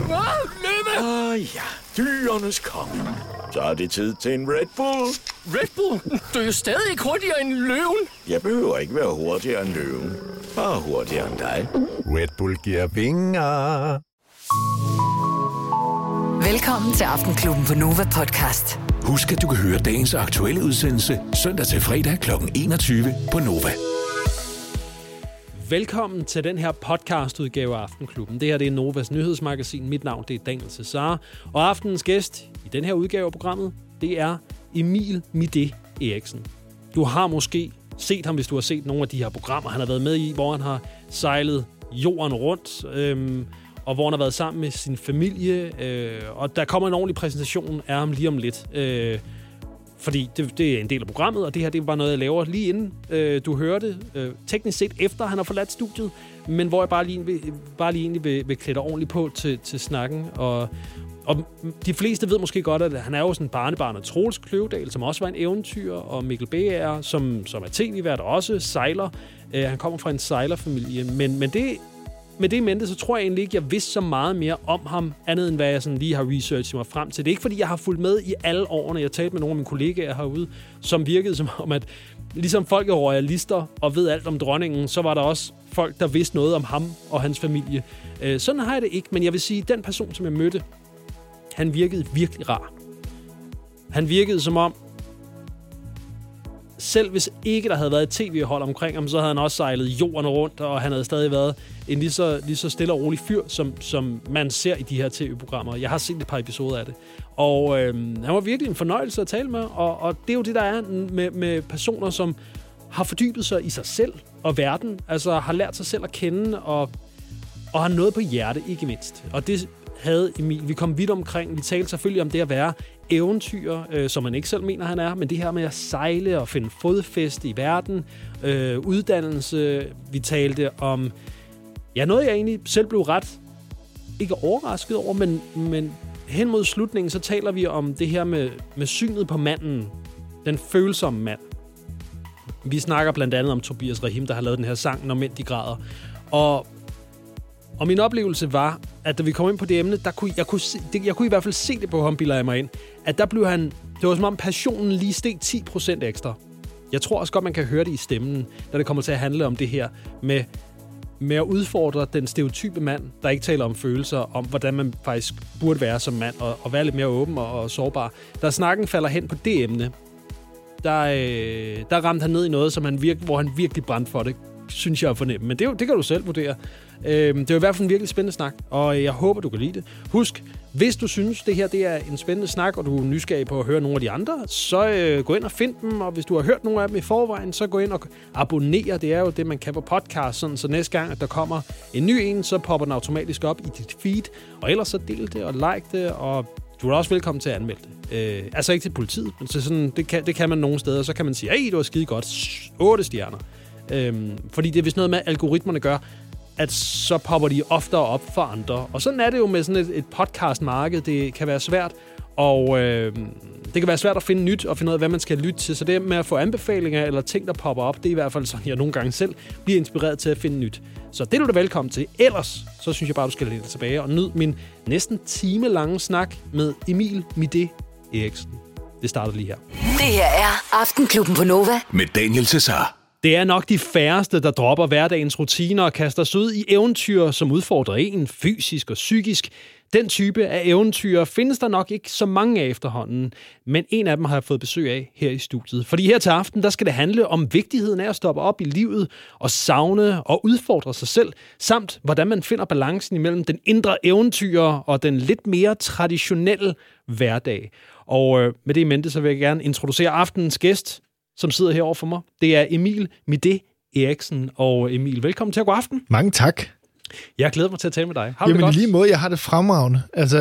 Løve! Ja, dyrenes konge. Så er det tid til en Red Bull. Red Bull? Du er jo stadig ikke hurtigere end løven. Jeg behøver ikke være hurtigere end løven. Bare hurtigere end dig. Red Bull giver vinger. Velkommen til Aftenklubben på Nova Podcast. Husk, at du kan høre dagens aktuelle udsendelse søndag til fredag kl. 21 på Nova. Velkommen til den her podcastudgave af Aftenklubben. Det her det er Novas nyhedsmagasin. Mit navn det er Daniel Cesar. Og aftenens gæst i den her udgave af programmet, det er Emil Midé Eriksen. Du har måske set ham, hvis du har set nogle af de her programmer, han har været med i, hvor han har sejlet jorden rundt, og hvor han har været sammen med sin familie. Og der kommer en ordentlig præsentation af ham lige om lidt. Fordi det er en del af programmet, og det her det er bare noget, jeg laver lige inden du hører det. Teknisk set efter han har forladt studiet, men hvor jeg bare lige vil klæde ordentligt på til snakken. Og de fleste ved måske godt, at han er jo sådan en barnebarn af Troels Kløvedal, som også var en eventyr, og Mikkel Bager, som er tv-vært og også sejler. Han kommer fra en sejlerfamilie, men med det i mente, så tror jeg egentlig ikke, jeg vidste så meget mere om ham, andet end hvad jeg sådan lige har researchet mig frem til. Det er ikke, fordi jeg har fulgt med i alle årene. Jeg talte med nogle af mine kollegaer herude, som virkede som om, at ligesom folk er royalister og ved alt om dronningen, så var der også folk, der vidste noget om ham og hans familie. Sådan har jeg det ikke, men jeg vil sige, at den person, som jeg mødte, han virkede virkelig rar. Han virkede som om, selv hvis ikke der havde været et tv-hold omkring ham, så havde han også sejlet jorden rundt, og han havde stadig været en lige så stille og rolig fyr, som man ser i de her tv-programmer. Jeg har set et par episoder af det. Og han var virkelig en fornøjelse at tale med, og det er jo det, der er med personer, som har fordybet sig i sig selv og verden, altså har lært sig selv at kende, og har noget på hjerte, ikke mindst. Og det havde Emil. Vi kom vidt omkring. Vi talte selvfølgelig om det at være eventyr, som man ikke selv mener, han er, men det her med at sejle og finde fodfæste i verden, uddannelse. Vi talte om noget, jeg egentlig selv blev ret ikke overrasket over, men hen mod slutningen, så taler vi om det her med synet på manden, den følsomme mand. Vi snakker blandt andet om Tobias Rahim, der har lavet den her sang, Når mænd de græder. Og min oplevelse var, at da vi kom ind på det emne, jeg kunne i hvert fald se det på ham, bilder jeg mig ind, at der blev det var som om passionen lige steg 10% ekstra. Jeg tror også godt, man kan høre det i stemmen, da det kommer til at handle om det her med at udfordre den stereotype mand, der ikke taler om følelser, om hvordan man faktisk burde være som mand, og være lidt mere åben og sårbar. Da snakken falder hen på det emne, der ramte han ned i noget, hvor han virkelig brændte for det, synes jeg at fornemme. Men det kan du selv vurdere. Det er i hvert fald en virkelig spændende snak, og jeg håber, du kan lide det. Husk, hvis du synes, det her det er en spændende snak, og du er nysgerrig på at høre nogle af de andre, så gå ind og find dem, og hvis du har hørt nogle af dem i forvejen, så gå ind og abonnere. Det er jo det, man kan på podcast, sådan, så næste gang, at der kommer en ny en, så popper den automatisk op i dit feed, og ellers så del det og like det, og du er også velkommen til at anmelde det. Altså ikke til politiet, men til sådan, det kan man nogle steder, så kan man sige, hey, det var skide godt, 8 stjerner. Fordi det er vist noget med, algoritmerne gør, at så popper de oftere op for andre. Og sådan er det jo med sådan et podcast-marked. Det kan være svært, og det kan være svært at finde nyt og finde ud af, hvad man skal lytte til. Så det med at få anbefalinger eller ting, der popper op, det er i hvert fald sådan, jeg nogle gange selv bliver inspireret til at finde nyt. Så det er du da velkommen til. Ellers, så synes jeg bare, du skal lægge tilbage og nyde min næsten timelange snak med Emil Midé Eriksen. Det starter lige her. Det her er Aftenklubben på Nova Med Daniel Cesar. Det er nok de færreste, der dropper hverdagens rutiner og kaster sig ud i eventyr, som udfordrer en fysisk og psykisk. Den type af eventyr findes der nok ikke så mange af efterhånden, men en af dem har jeg fået besøg af her i studiet. Fordi her til aften, der skal det handle om vigtigheden af at stoppe op i livet og savne og udfordre sig selv, samt hvordan man finder balancen imellem den indre eventyr og den lidt mere traditionelle hverdag. Og med det i mente, så vil jeg gerne introducere aftenens gæst, som sidder herovre for mig. Det er Emil Midé Eriksen. Og Emil, velkommen til. God aften. Mange tak. Jeg glæder mig til at tale med dig. Har du Jamen det godt? i lige måde, jeg har det fremragende. Altså,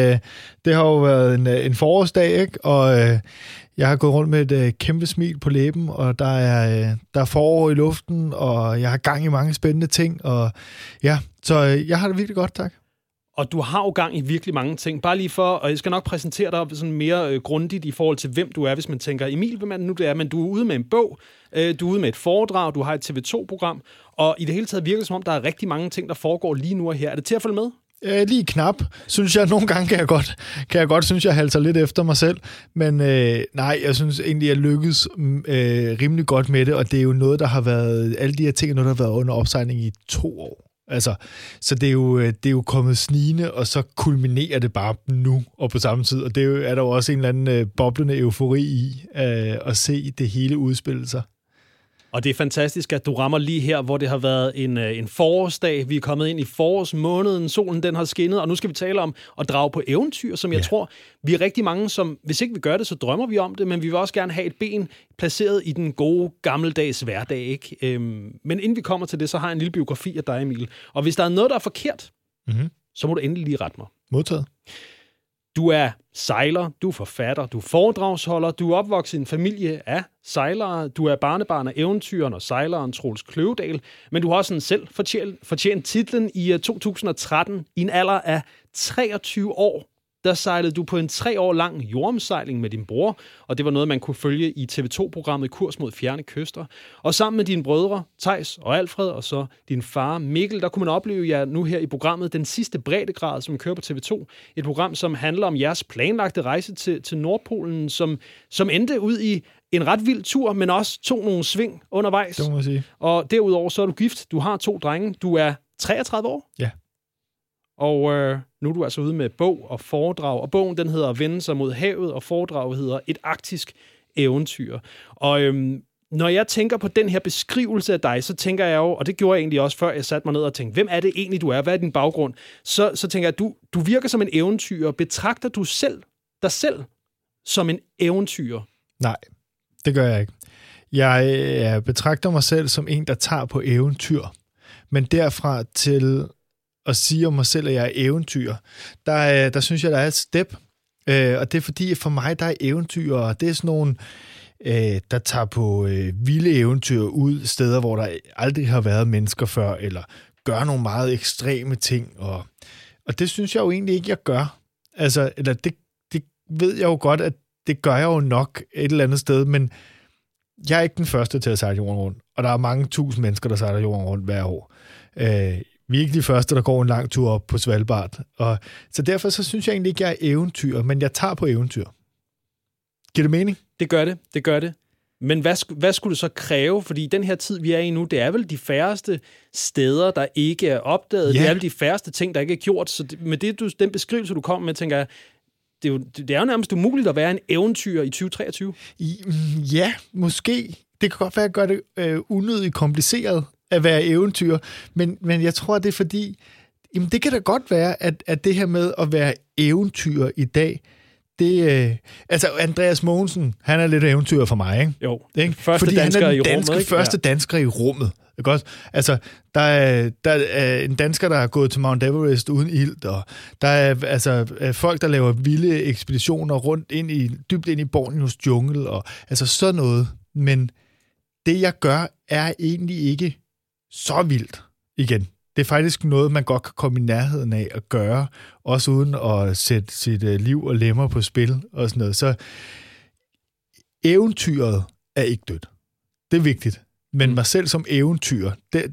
det har jo været en forårsdag, ikke? Og jeg har gået rundt med et kæmpe smil på læben, og der er forår i luften, og jeg har gang i mange spændende ting. Og ja, så jeg har det virkelig godt, tak. Og du har jo gang i virkelig mange ting. Bare lige for, og jeg skal nok præsentere dig sådan mere grundigt i forhold til, hvem du er, hvis man tænker, Emil, hvem er det nu, det er? Men du er ude med en bog, du er ude med et foredrag, du har et TV2-program, og i det hele taget virker det, som om der er rigtig mange ting, der foregår lige nu og her. Er det til at følge med? Lige knap, synes jeg. Nogle gange kan jeg godt synes, jeg halter lidt efter mig selv. Men nej, jeg synes egentlig, jeg lykkes rimelig godt med det. Og det er jo noget, der har været... Alle de her ting er noget, der har været under opsejling i 2 år. Altså, så det er jo kommet snigende, og så kulminerer det bare nu og på samme tid. Og det er der jo også en eller anden boblende eufori i at se det hele udspille sig. Og det er fantastisk, at du rammer lige her, hvor det har været en forårsdag. Vi er kommet ind i forårsmåneden, solen den har skinnet, og nu skal vi tale om at drage på eventyr, som jeg tror, vi er rigtig mange, som hvis ikke vi gør det, så drømmer vi om det, men vi vil også gerne have et ben placeret i den gode, gammeldags hverdag, ikke? Men inden vi kommer til det, så har jeg en lille biografi af dig, Emil. Og hvis der er noget, der er forkert, så må du endelig lige rette mig. Modtaget. Du er sejler, du er forfatter, du er foredragsholder, du er opvokset i en familie af sejlere, du er barnebarn af eventyren og sejleren Troels Kløvedal, men du har også selv fortjent titlen i 2013 i en alder af 23 år. Der sejlede du på en 3 år lang jordomsejling med din bror, og det var noget, man kunne følge i TV2-programmet Kurs mod fjerne kyster. Og sammen med dine brødre, Theis og Alfred, og så din far Mikkel, der kunne man opleve jer nu her i programmet Den Sidste Breddegrad, som kører på TV2. Et program, som handler om jeres planlagte rejse til Nordpolen, som endte ud i en ret vild tur, men også tog nogle sving undervejs. Det må man sige. Og derudover så er du gift, du har 2 drenge, du er 33 år. Ja. Og nu er du altså ude med bog og foredrag, og bogen den hedder Vende sig mod havet, og foredraget hedder Et arktisk eventyr. Og når jeg tænker på den her beskrivelse af dig, så tænker jeg jo, og det gjorde jeg egentlig også, før jeg satte mig ned og tænkte, hvem er det egentlig, du er? Hvad er din baggrund? Så tænker jeg, at du virker som en eventyr. Betragter du dig selv som en eventyr? Nej, det gør jeg ikke. Jeg betragter mig selv som en, der tager på eventyr. Men derfra til at sige om mig selv, at jeg er eventyr, der synes jeg, der er et step. Og det er fordi, for mig, der er eventyr, og det er sådan nogle, der tager på vilde eventyr ud, steder, hvor der aldrig har været mennesker før, eller gør nogle meget ekstreme ting. Og det synes jeg jo egentlig ikke, jeg gør. Altså, eller det ved jeg jo godt, at det gør jeg jo nok et eller andet sted, men jeg er ikke den første til at sejle jorden rundt. Og der er mange tusind mennesker, der sejler jorden rundt hver år. Vi er ikke de første, der går en lang tur op på Svalbard. Så derfor så synes jeg egentlig ikke, jeg er eventyr, men jeg tager på eventyr. Giver det mening? Det gør det. Men hvad skulle det så kræve? Fordi den her tid, vi er i nu, det er vel de færreste steder, der ikke er opdaget. Ja. Det er vel de færreste ting, der ikke er gjort. Så med den beskrivelse, du kom med, tænker jeg, det er jo nærmest umuligt at være en eventyr i 2023. Ja, måske. Det kan godt være, at gøre det unødigt kompliceret at være eventyr, men jeg tror, det er fordi, jamen det kan da godt være, at det her med at være eventyr i dag, altså Andreas Mogensen, han er lidt eventyr for mig, ikke? Jo, ikke? Første fordi dansker han er i rummet, ikke? Første dansker i rummet. Ikke også? Altså, der er en dansker, der har gået til Mount Everest uden ilt, og der er folk, der laver vilde ekspeditioner rundt dybt ind i Borneos jungle, og altså sådan noget. Men det, jeg gør, er egentlig ikke så vildt igen. Det er faktisk noget, man godt kan komme i nærheden af at gøre, også uden at sætte sit liv og lemmer på spil og sådan noget. Så eventyret er ikke dødt. Det er vigtigt. Men mig selv som eventyr,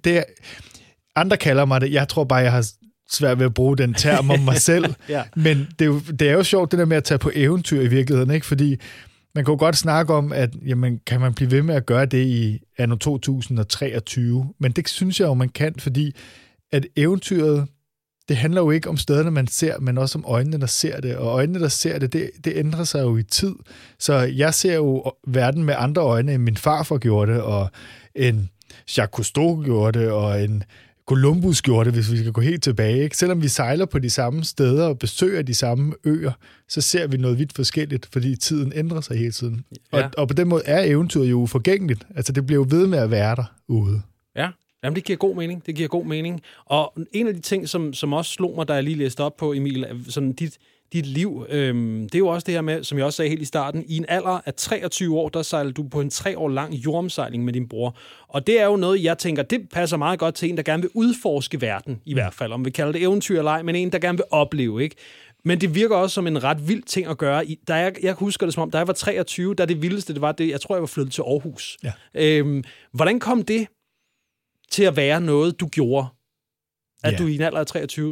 andre kalder mig det. Jeg tror bare, jeg har svært ved at bruge den term om mig selv. Ja. Men det er jo sjovt, det der med at tage på eventyr i virkeligheden, ikke? Fordi man kan jo godt snakke om, at jamen, kan man blive ved med at gøre det i anno 2023? Men det synes jeg jo, man kan, fordi at eventyret, det handler jo ikke om stederne, man ser, men også om øjnene, der ser det. Og øjnene, der ser det, det ændrer sig jo i tid. Så jeg ser jo verden med andre øjne, end min farfar gjorde det, og en Jacques Cousteau gjorde det, og en Columbus gjorde det, hvis vi skal gå helt tilbage. Ikke? Selvom vi sejler på de samme steder og besøger de samme øer, så ser vi noget vidt forskelligt, fordi tiden ændrer sig hele tiden. Ja. Og på den måde er eventyret jo uforgængeligt. Altså det bliver jo ved med at være der ude. Ja. Jamen, det giver god mening. Og en af de ting, som også slog mig, da jeg lige læste op på, Emil, sådan dit liv, det er jo også det her med, som jeg også sagde helt i starten, i en alder af 23 år, der sejlede du på en 3 år lang jordomsejling med din bror. Og det er jo noget, jeg tænker, det passer meget godt til en, der gerne vil udforske verden, i hvert fald. Om vi kalder det eventyr eller ej, men en, der gerne vil opleve, ikke? Men det virker også som en ret vild ting at gøre. Jeg husker det som om, da jeg var 23, der det vildeste, det var det, jeg tror, jeg var flyttet til Aarhus. Ja. Hvordan kom det til at være noget, du gjorde? At du i en alder af 23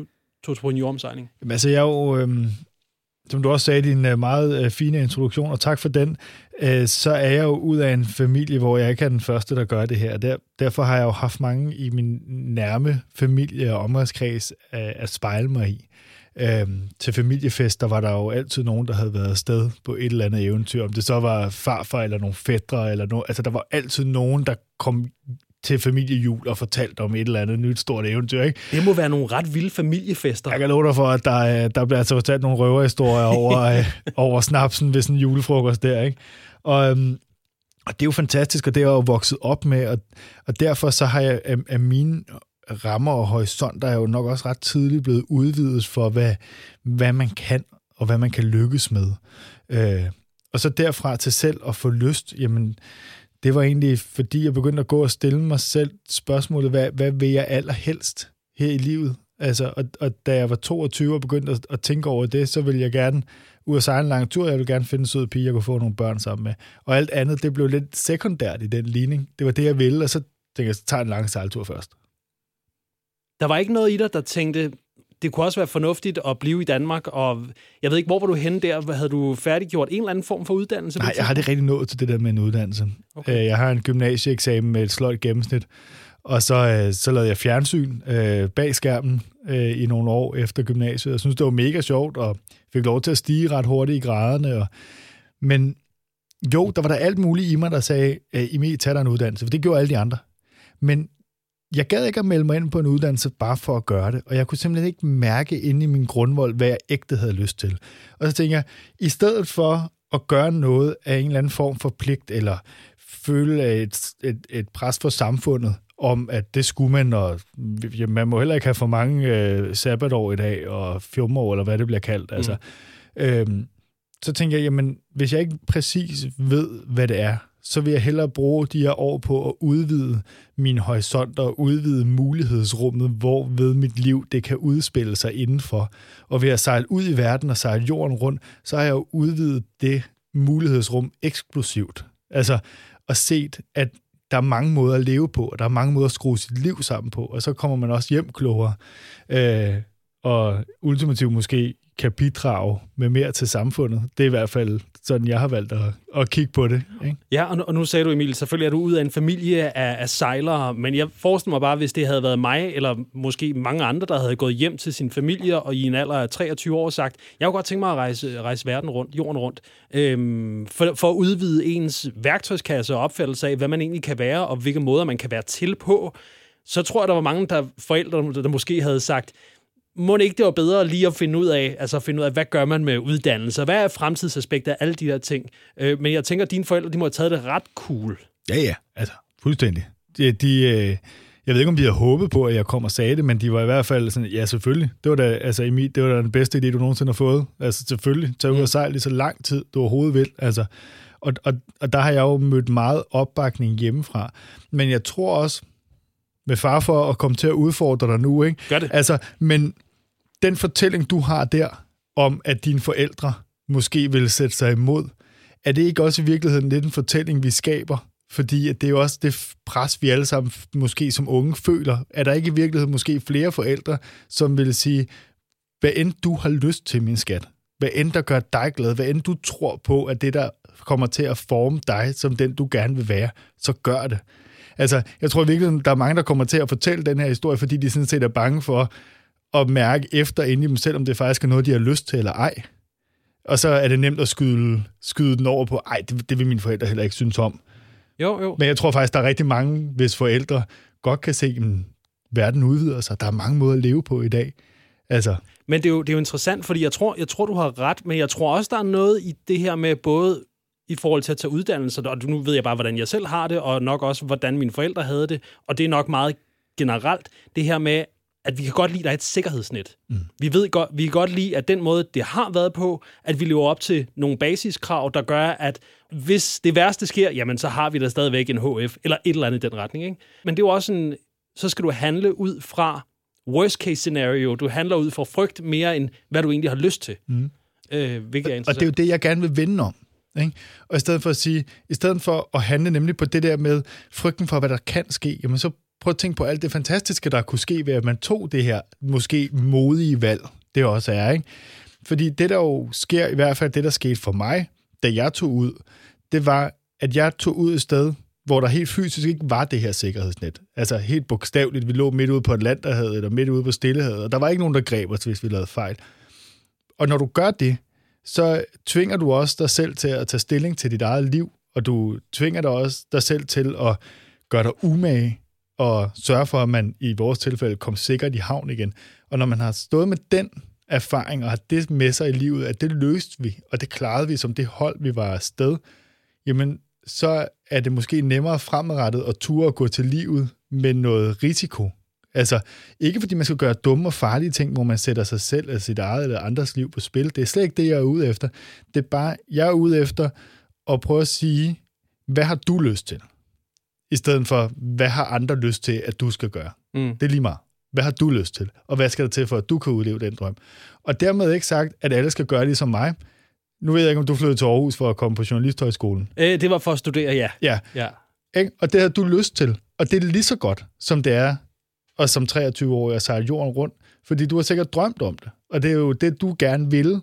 tog på en jordomsejling? Jamen, altså, jeg er jo, som du også sagde i din meget fine introduktion, og tak for den, så er jeg jo ud af en familie, hvor jeg ikke er den første, der gør det her. Derfor har jeg jo haft mange i min nærme familie og omgangskreds at spejle mig i. Til familiefester var der jo altid nogen, der havde været afsted på et eller andet eventyr. Om det så var farfar eller nogle fætre, eller noget. Altså, der var altid nogen, der kom til familiejul og fortalte om et eller andet nyt stort eventyr, ikke? Det må være nogle ret vilde familiefester. Jeg kan love dig for, at der bliver altså fortalt nogle røverhistorier over snapsen ved sådan en julefrokost der, ikke? Og det er jo fantastisk, og det er jeg jo vokset op med, og derfor så har jeg af mine rammer og horisonter er jo nok også ret tidligt blevet udvidet for, hvad man kan, og hvad man kan lykkes med. Og så derfra til selv at få lyst, jamen, det var egentlig, fordi jeg begyndte at gå og stille mig selv spørgsmålet, hvad vil jeg allerhelst her i livet? Altså, og da jeg var 22 og begyndte at tænke over det, så ville jeg gerne ud og sejle en lang tur. Jeg ville gerne finde en sød pige, jeg kunne få nogle børn sammen med. Og alt andet, det blev lidt sekundært i den ligning. Det var det, jeg ville, og så tænkte jeg, så tager en lang sejltur først. Der var ikke noget i dig, der tænkte, det kunne også være fornuftigt at blive i Danmark, og jeg ved ikke, hvor var du henne der? Havde du færdiggjort en eller anden form for uddannelse? Nej, jeg har det rigtig nået til det der med en uddannelse. Okay. Jeg har en gymnasieeksamen med et sløjt gennemsnit, og så lavede jeg fjernsyn bag skærmen i nogle år efter gymnasiet. Jeg synes, det var mega sjovt, og fik lov til at stige ret hurtigt i graderne. Men jo, der var der alt muligt i mig, der sagde, Emil, tag dig en uddannelse, for det gjorde alle de andre. Men jeg gad ikke at melde mig ind på en uddannelse bare for at gøre det, og jeg kunne simpelthen ikke mærke inde i min grundvold, hvad jeg ægte havde lyst til. Og så tænker jeg, i stedet for at gøre noget af en eller anden form for pligt, eller føle et pres for samfundet, om at det skulle man, og man må heller ikke have for mange sabbatår i dag, og fjumår, eller hvad det bliver kaldt. Altså, så tænker jeg, jamen, hvis jeg ikke præcis ved, hvad det er, så vil jeg hellere bruge de her år på at udvide mine horisonter og udvide mulighedsrummet, hvor ved mit liv det kan udspille sig indenfor. Og ved at sejle ud i verden og sejle jorden rundt, så har jeg jo udvidet det mulighedsrum eksplosivt. Altså, og set, at der er mange måder at leve på, og der er mange måder at skrue sit liv sammen på, og så kommer man også hjem klogere, og ultimativt måske kan bidrage med mere til samfundet. Det er i hvert fald sådan, jeg har valgt at kigge på det. Ikke? Ja, og nu sagde du, Emil, selvfølgelig er du ud af en familie af sejlere, men jeg forestiller mig bare, hvis det havde været mig, eller måske mange andre, der havde gået hjem til sin familie, og i en alder af 23 år sagt, jeg kunne godt tænke mig at rejse verden rundt, jorden rundt, for at udvide ens værktøjskasse og opfattelse af, hvad man egentlig kan være, og hvilke måder man kan være til på, så tror jeg, der var mange forældre, der måske havde sagt, må det ikke det var bedre lige at finde ud af, hvad gør man med uddannelse, hvad er fremtidsaspekter af alle de der ting. Men jeg tænker, at dine forældre, de må have taget det ret cool. Ja, altså fuldstændig. Jeg ved ikke, om de havde håbet på, at jeg kom og sagde det, men de var i hvert fald sådan, ja, selvfølgelig. Det var da, altså Emil, det var da den bedste idé, du nogensinde har fået. Altså selvfølgelig, tag ud og sejle så lang tid, du overhovedet vil. Altså, og der har jeg jo mødt meget opbakning hjemmefra. Men jeg tror også, med far for at komme til at udfordre dig nu, ikke? Gør det. Altså, men den fortælling, du har der, om at dine forældre måske vil sætte sig imod, er det ikke også i virkeligheden lidt en fortælling, vi skaber? Fordi at det er jo også det pres, vi alle sammen måske som unge føler. Er der ikke i virkeligheden måske flere forældre, som vil sige, hvad end du har lyst til, min skat, hvad end der gør dig glad, hvad end du tror på, at det der kommer til at forme dig, som den du gerne vil være, så gør det. Altså, jeg tror virkelig, der er mange, der kommer til at fortælle den her historie, fordi de sådan set er bange for at mærke efter inde i dem selv, om det faktisk er noget, de har lyst til eller ej. Og så er det nemt at skyde den over på, det vil mine forældre heller ikke synes om. Jo. Men jeg tror faktisk, der er rigtig mange, hvis forældre godt kan se, at verden udvider sig. Der er mange måder at leve på i dag. Altså. Men det er jo interessant, fordi jeg tror, du har ret, men jeg tror også, der er noget i det her med både i forhold til at tage uddannelser, og nu ved jeg bare, hvordan jeg selv har det, og nok også, hvordan mine forældre havde det, og det er nok meget generelt, det her med, at vi kan godt lide, at der er et sikkerhedsnet. Vi kan godt lide, at den måde, det har været på, at vi lever op til nogle basiskrav, der gør, at hvis det værste sker, jamen så har vi da stadigvæk en HF, eller et eller andet i den retning. Ikke? Men det er jo også så skal du handle ud fra worst case scenario. Du handler ud fra frygt mere, end hvad du egentlig har lyst til. Hvilket er interessant. Og det er jo det, jeg gerne vil vende om. Ikke? Og i stedet for at handle nemlig på det der med frygten for, hvad der kan ske, jamen så prøv at tænke på alt det fantastiske, der kunne ske ved, at man tog det her måske modige valg, det også er, ikke? Fordi det, der jo sker, i hvert fald det, der skete for mig, da jeg tog ud, det var, at jeg tog ud et sted, hvor der helt fysisk ikke var det her sikkerhedsnet. Altså helt bogstaveligt, vi lå midt ude på Atlanterhavet, eller midt ude på Stillehavet, og der var ikke nogen, der greb os, hvis vi lavede fejl. Og når du gør det, så tvinger du også dig selv til at tage stilling til dit eget liv, og du tvinger dig også dig selv til at gøre dig umage, og sørge for, at man i vores tilfælde kom sikkert i havn igen. Og når man har stået med den erfaring, og har det med sig i livet, at det løste vi, og det klarede vi som det hold, vi var afsted, jamen så er det måske nemmere fremadrettet at ture og gå til livet med noget risiko. Altså, ikke fordi man skal gøre dumme og farlige ting, hvor man sætter sig selv eller sit eget eller andres liv på spil. Det er slet ikke det, jeg er ude efter. Det er bare, jeg er ude efter at prøve at sige, hvad har du lyst til? I stedet for, hvad har andre lyst til, at du skal gøre? Det er lige meget. Hvad har du lyst til? Og hvad skal der til for, at du kan udleve den drøm? Og dermed ikke sagt, at alle skal gøre ligesom mig. Nu ved jeg ikke, om du flyttede til Aarhus for at komme på journalisthøjskolen. Det var for at studere, ja. Og det har du lyst til. Og det er lige så godt, som det er, og som 23-årig at sejle jorden rundt. Fordi du har sikkert drømt om det. Og det er jo det, du gerne vil.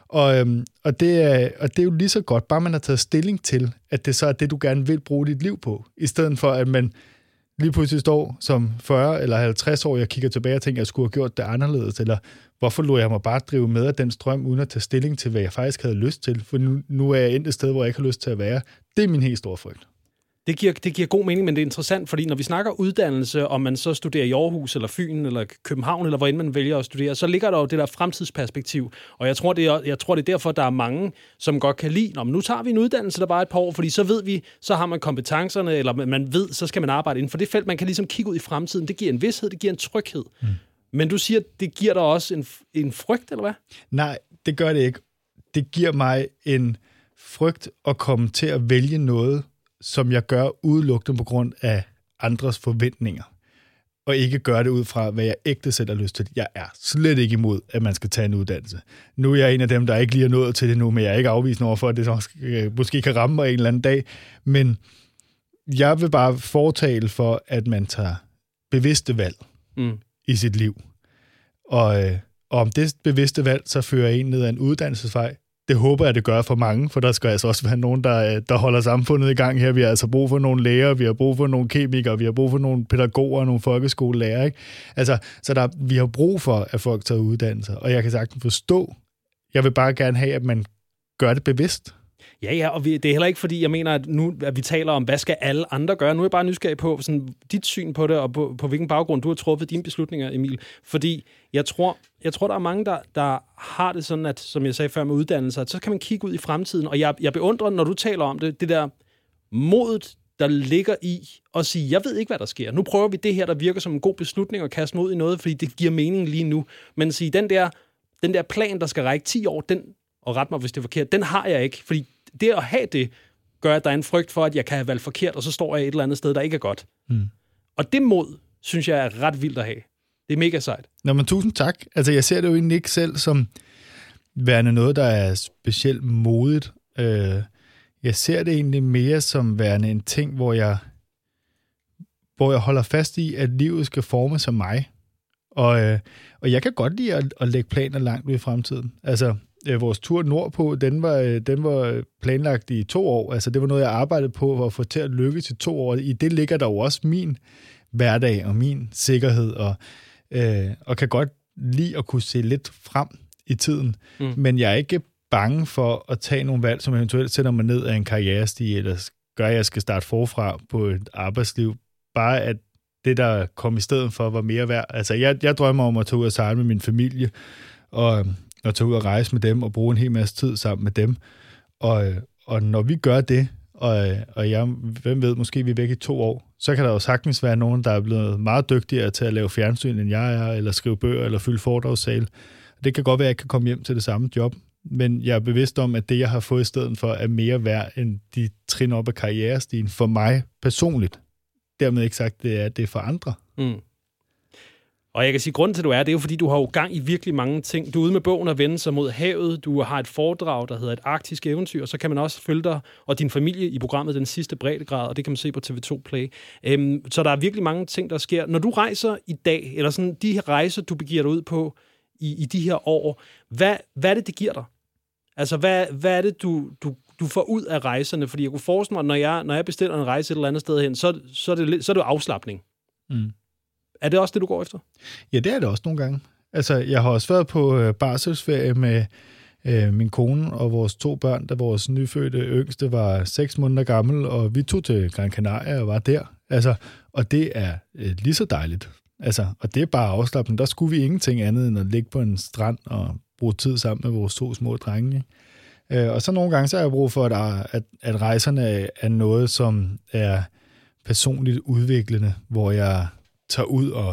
Og det er jo lige så godt, bare man har taget stilling til, at det så er det, du gerne vil bruge dit liv på. I stedet for, at man lige pludselig står som 40 eller 50 år, jeg kigger tilbage og tænker, at jeg skulle have gjort det anderledes, eller hvorfor lod jeg mig bare drive med af den strøm, uden at tage stilling til, hvad jeg faktisk havde lyst til, for nu er jeg endt et sted, hvor jeg ikke har lyst til at være. Det er min helt store frygt. Det giver god mening, men det er interessant, fordi når vi snakker uddannelse, om man så studerer i Aarhus, eller Fyn, eller København, eller hvor end man vælger at studere, så ligger der jo det der fremtidsperspektiv. Og jeg tror, det er derfor, der er mange, som godt kan lide, nu tager vi en uddannelse, der bare et par år, fordi så ved vi, så har man kompetencerne, eller man ved, så skal man arbejde inden for det felt. Man kan ligesom kigge ud i fremtiden. Det giver en vished, det giver en tryghed. Men du siger, det giver dig også en frygt, eller hvad? Nej, det gør det ikke. Det giver mig en frygt at komme til at vælge noget, som jeg gør udelukkende på grund af andres forventninger, og ikke gøre det ud fra, hvad jeg ægte selv har lyst til. Jeg er slet ikke imod, at man skal tage en uddannelse. Nu er jeg en af dem, der ikke lige er nået til det nu, men jeg er ikke afvisende overfor, at det måske kan ramme mig en eller anden dag. Men jeg vil bare fortale for, at man tager bevidste valg i sit liv. Og om det bevidste valg, så fører en ned ad en uddannelsesvej. Det håber jeg, det gør for mange, for der skal altså også være nogen, der holder samfundet i gang her. Vi har altså brug for nogle læger, vi har brug for nogle kemikere, vi har brug for nogle pædagoger og nogle folkeskolelærer. Ikke? Altså, så vi har brug for, at folk tager uddannelser, og jeg kan sagtens forstå, jeg vil bare gerne have, at man gør det bevidst. Ja, og det er heller ikke, fordi jeg mener, at vi taler om, hvad skal alle andre gøre. Nu er jeg bare nysgerrig på sådan, dit syn på det, og på hvilken baggrund du har truffet dine beslutninger, Emil. Fordi jeg tror, der er mange, der har det sådan, at, som jeg sagde før med uddannelser, at så kan man kigge ud i fremtiden. Og jeg beundrer, når du taler om det der modet, der ligger i at sige, jeg ved ikke, hvad der sker. Nu prøver vi det her, der virker som en god beslutning, og kaste mig ud i noget, fordi det giver mening lige nu. Men sige, den der plan, der skal række 10 år, og ret mig, hvis det er forkert, den har jeg ikke, fordi det at have det, gør, at der er en frygt for, at jeg kan have valgt forkert, og så står jeg et eller andet sted, der ikke er godt. Og det mod, synes jeg er ret vildt at have. Det er mega sejt. Nå, men tusind tak. Altså, jeg ser det jo egentlig ikke selv som værende noget, der er specielt modigt. Jeg ser det egentlig mere som værende en ting, hvor jeg holder fast i, at livet skal forme sig mig. Og jeg kan godt lide at lægge planer langt ud i fremtiden. Altså, vores tur nordpå, den var planlagt i 2 år. Altså, det var noget, jeg arbejdede på for at få til at lykkes i 2 år. I det ligger der jo også min hverdag og min sikkerhed, og kan godt lide at kunne se lidt frem i tiden. Men jeg er ikke bange for at tage nogle valg, som eventuelt sætter mig ned af en karrierestige, eller gør, at jeg skal starte forfra på et arbejdsliv. Bare at det, der kom i stedet for, var mere værd. Altså, jeg drømmer om at tage ud og sejle med min familie, og tage ud og rejse med dem, og bruge en hel masse tid sammen med dem. Og når vi gør det, og jeg, hvem ved, måske vi er væk i 2 år, så kan der jo sagtens være nogen, der er blevet meget dygtigere til at lave fjernsyn, end jeg er, eller skrive bøger, eller fylde foredragssale. Det kan godt være, at jeg kan komme hjem til det samme job, men jeg er bevidst om, at det, jeg har fået i stedet for, er mere værd end de trin op af karrierestigen for mig personligt. Dermed ikke sagt, det er for andre. Og jeg kan sige, grunden til, at du er, det er jo, fordi du har jo gang i virkelig mange ting. Du er ude med bogen og vende sig mod havet. Du har et foredrag, der hedder Et arktisk eventyr. Så kan man også følge dig og din familie i programmet Den Sidste Breddegrad, og det kan man se på TV2 Play. Så der er virkelig mange ting, der sker. Når du rejser i dag, eller sådan de her rejser, du begiver dig ud på i de her år, hvad er det giver dig? Altså, hvad er det, du får ud af rejserne? Fordi jeg kunne forestille mig, når jeg bestiller en rejse et eller andet sted hen, så er det jo afslapning. Mm. Er det også det, du går efter? Ja, det er det også nogle gange. Altså, jeg har også været på barselsferie med min kone og vores 2 børn, da vores nyfødte yngste var 6 måneder gammel, og vi tog til Gran Canaria og var der. Altså, og det er lige så dejligt. Altså, og det er bare afslappende. Der skulle vi ingenting andet end at ligge på en strand og bruge tid sammen med vores 2 små drenge. Og så nogle gange så har jeg brug for, at rejserne er noget, som er personligt udviklende, hvor jeg tager ud og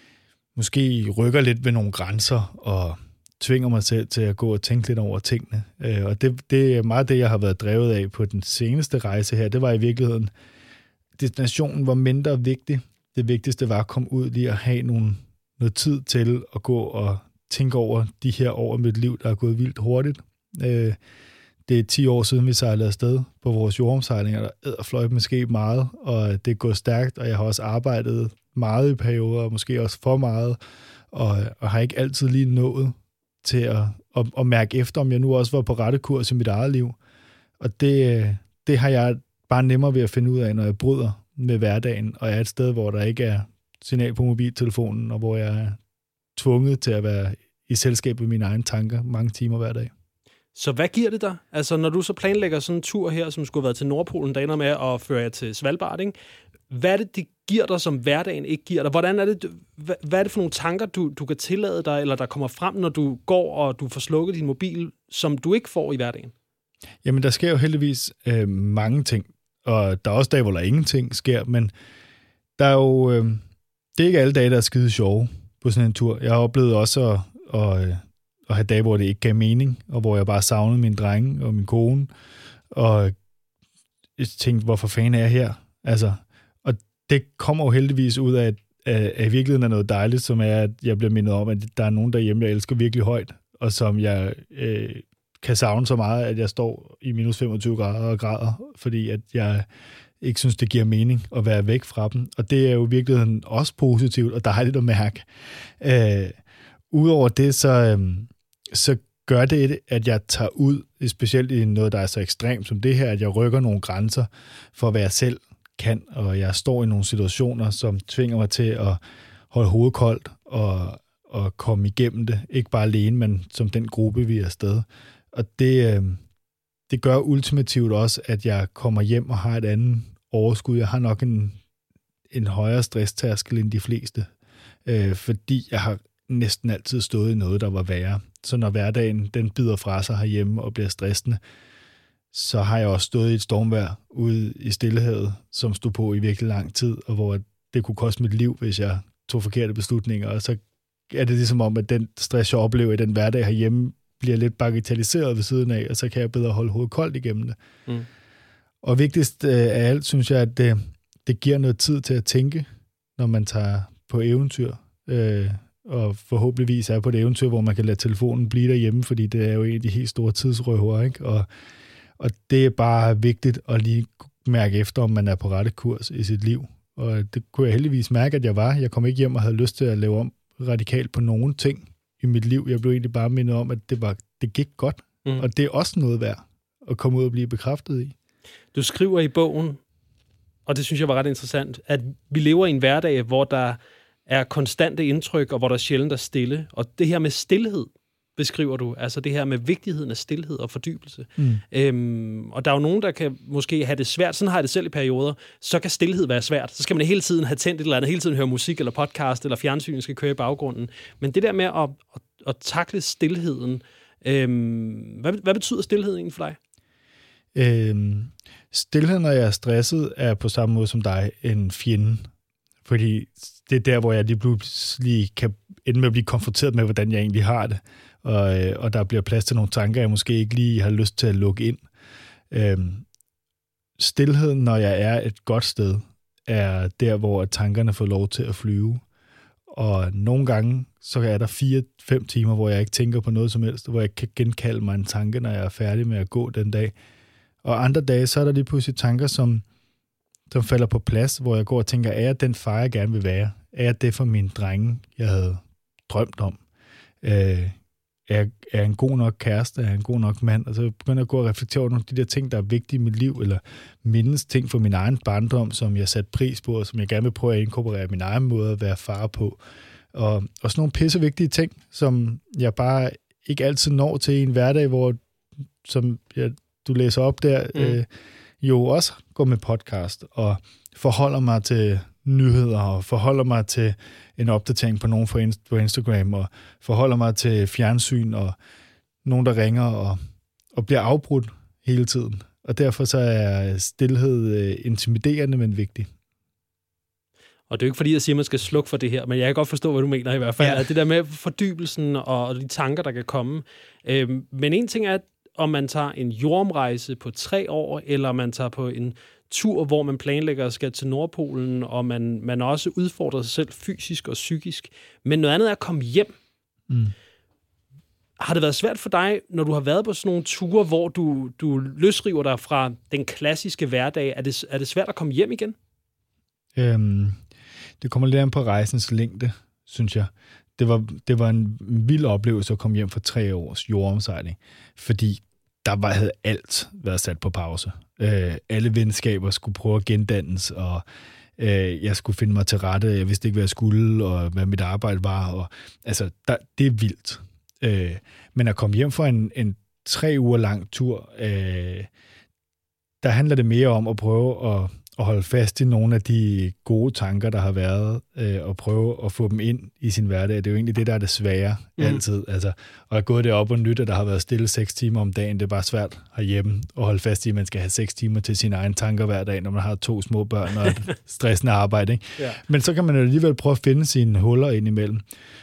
måske rykker lidt ved nogle grænser og tvinger mig selv til at gå og tænke lidt over tingene. Og det er meget det, jeg har været drevet af på den seneste rejse her. Det var i virkeligheden, destinationen var mindre vigtig. Det vigtigste var at komme ud lige at have noget tid til at gå og tænke over de her år af mit liv, der er gået vildt hurtigt. Det er 10 år siden, vi sejlede afsted på vores jordomsejlinger, der æderfløjt måske meget, og det er gået stærkt, og jeg har også arbejdet meget i perioder, og måske også for meget, og har ikke altid lige nået til at mærke efter, om jeg nu også var på rette kurs i mit eget liv. Og det har jeg bare nemmere ved at finde ud af, når jeg bryder med hverdagen, og jeg er et sted, hvor der ikke er signal på mobiltelefonen, og hvor jeg er tvunget til at være i selskab med mine egne tanker mange timer hver dag. Så hvad giver det dig? Altså, når du så planlægger sådan en tur her, som skulle have været til Nordpolen, der ender med at føre jer til Svalbard, ikke? Hvad er det giver dig, som hverdagen ikke giver dig? Hvordan er det, hvad er det for nogle tanker, du kan tillade dig, eller der kommer frem, når du går, og du får slukket din mobil, som du ikke får i hverdagen? Jamen, der sker jo heldigvis mange ting, og der er også dage, hvor der ingenting sker, men der er jo... det er ikke alle dage, der er skide sjove på sådan en tur. Jeg har oplevet også at have dage, hvor det ikke gav mening, og hvor jeg bare savnede min drenge og min kone, og jeg tænkte, hvorfor fanden er jeg her? Altså, og det kommer jo heldigvis ud af, at i virkeligheden er noget dejligt, som er, at jeg bliver mindet om, at der er nogen derhjemme, jeg elsker virkelig højt, og som jeg kan savne så meget, at jeg står i minus 25 grader og græder, fordi at jeg ikke synes, det giver mening at være væk fra dem. Og det er jo i virkeligheden også positivt og dejligt at mærke. Udover det, så gør det, at jeg tager ud, specielt i noget, der er så ekstremt som det her, at jeg rykker nogle grænser for, hvad jeg selv kan, og jeg står i nogle situationer, som tvinger mig til at holde hovedet koldt og komme igennem det. Ikke bare alene, men som den gruppe, vi er afsted. Og det gør ultimativt også, at jeg kommer hjem og har et andet overskud. Jeg har nok en højere stresstærskel end de fleste, fordi jeg har næsten altid stået i noget, der var værre. Så når hverdagen den bider fra sig herhjemme og bliver stressende, så har jeg også stået i et stormvejr ude i Stillehavet, som stod på i virkelig lang tid, og hvor det kunne koste mit liv, hvis jeg tog forkerte beslutninger. Og så er det ligesom om, at den stress, jeg oplever i den hverdag herhjemme, bliver lidt bagatelliseret ved siden af, og så kan jeg bedre holde hovedet koldt igennem det. Mm. Og vigtigst af alt, synes jeg, at det giver noget tid til at tænke, når man tager på eventyr, og forhåbentligvis er på et eventyr, hvor man kan lade telefonen blive derhjemme, fordi det er jo en af de helt store tidsrøver, ikke? Og det er bare vigtigt at lige mærke efter, om man er på rette kurs i sit liv. Og det kunne jeg heldigvis mærke, at jeg var. Jeg kom ikke hjem og havde lyst til at lave om radikalt på nogen ting i mit liv. Jeg blev egentlig bare mindet om, at det gik godt. Mm. Og det er også noget værd at komme ud og blive bekræftet i. Du skriver i bogen, og det synes jeg var ret interessant, at vi lever i en hverdag, hvor der er konstante indtryk, og hvor der sjældent er stille. Og det her med stilhed, beskriver du, altså det her med vigtigheden af stilhed og fordybelse. Mm. Og der er jo nogen, der kan måske have det svært, sådan har jeg det selv i perioder, så kan stilhed være svært. Så skal man hele tiden have tændt et eller andet, hele tiden høre musik eller podcast, eller fjernsynet skal køre i baggrunden. Men det der med at takle stilheden, hvad betyder stilhed egentlig for dig? Stilhed, når jeg er stresset, er på samme måde som dig en fjende. Fordi det er der, hvor jeg lige pludselig kan ende med at blive konfronteret med, hvordan jeg egentlig har det. Og der bliver plads til nogle tanker, jeg måske ikke lige har lyst til at lukke ind. Stilheden, når jeg er et godt sted, er der, hvor tankerne får lov til at flyve. og nogle gange, så er der 4-5 timer, hvor jeg ikke tænker på noget som helst, hvor jeg kan genkalde mig en tanke, når jeg er færdig med at gå den dag. Og andre dage, så er der lige pludselig tanker, som falder på plads, hvor jeg går og tænker, er jeg den far, jeg gerne vil være? Er jeg det for mine drenge, jeg havde drømt om? Er jeg en god nok kæreste? Er jeg en god nok mand? Og så begynder jeg at gå og reflektere over nogle af de der ting, der er vigtige i mit liv, eller mindes ting fra min egen barndom, som jeg satte pris på, og som jeg gerne vil prøve at inkorporere min egen måde at være far på. Og sådan nogle pissevigtige ting, som jeg bare ikke altid når til i en hverdag, hvor, som du læser op der, jo også går med podcast, og forholder mig til nyheder, og forholder mig til en opdatering på nogen på Instagram, og forholder mig til fjernsyn, og nogen, der ringer, og bliver afbrudt hele tiden. Og derfor så er stilhed intimiderende, men vigtig. Og det er jo ikke fordi, jeg siger, at man skal slukke for det her, men jeg kan godt forstå, hvad du mener i hvert fald. Ja. Det der med fordybelsen og de tanker, der kan komme. Men en ting er, om man tager en jordomrejse på 3 år, eller man tager på en tur, hvor man planlægger at skal til Nordpolen, og man også udfordrer sig selv fysisk og psykisk. Men noget andet er at komme hjem. Har det været svært for dig, når du har været på sådan nogle ture, hvor du løsriver dig fra den klassiske hverdag? Er det svært at komme hjem igen? Det kommer lidt an på rejsens længde, synes jeg. Det var en vild oplevelse at komme hjem for 3 års jordomsejling, fordi der havde alt været sat på pause. Alle venskaber skulle prøve at gendannes, og jeg skulle finde mig til rette. Jeg vidste ikke, hvad jeg skulle, og hvad mit arbejde var. Og, altså, det er vildt. Men at komme hjem for en 3 uger lang tur, der handler det mere om at prøve at holde fast i nogle af de gode tanker, der har været, og prøve at få dem ind i sin hverdag. Det er jo egentlig det, der er det svære altid. Altså, og at gå derop og nytte, der har været stille 6 timer om dagen, det er bare svært herhjemme at holde fast i, at man skal have 6 timer til sine egne tanker hver dag, når man har 2 små børn og et stressende arbejde. Ikke? Ja. Men så kan man alligevel prøve at finde sine huller indimellem.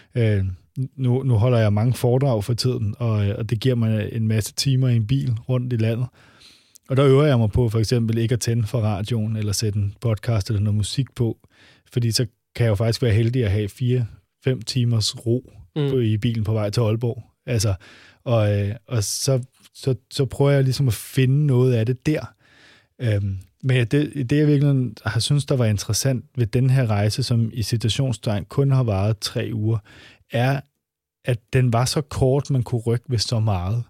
Nu holder jeg mange foredrag for tiden, og det giver mig en masse timer i en bil rundt i landet. Og der øver jeg mig på for eksempel ikke at tænde for radioen, eller sætte en podcast eller noget musik på, fordi så kan jeg jo faktisk være heldig at have 4-5 timers ro i bilen på vej til Aalborg. Altså, og så prøver jeg ligesom at finde noget af det der. Men det jeg virkelig har synes, der var interessant ved den her rejse, som i citationstegn kun har varet 3 uger, er, at den var så kort, man kunne rykke ved så meget.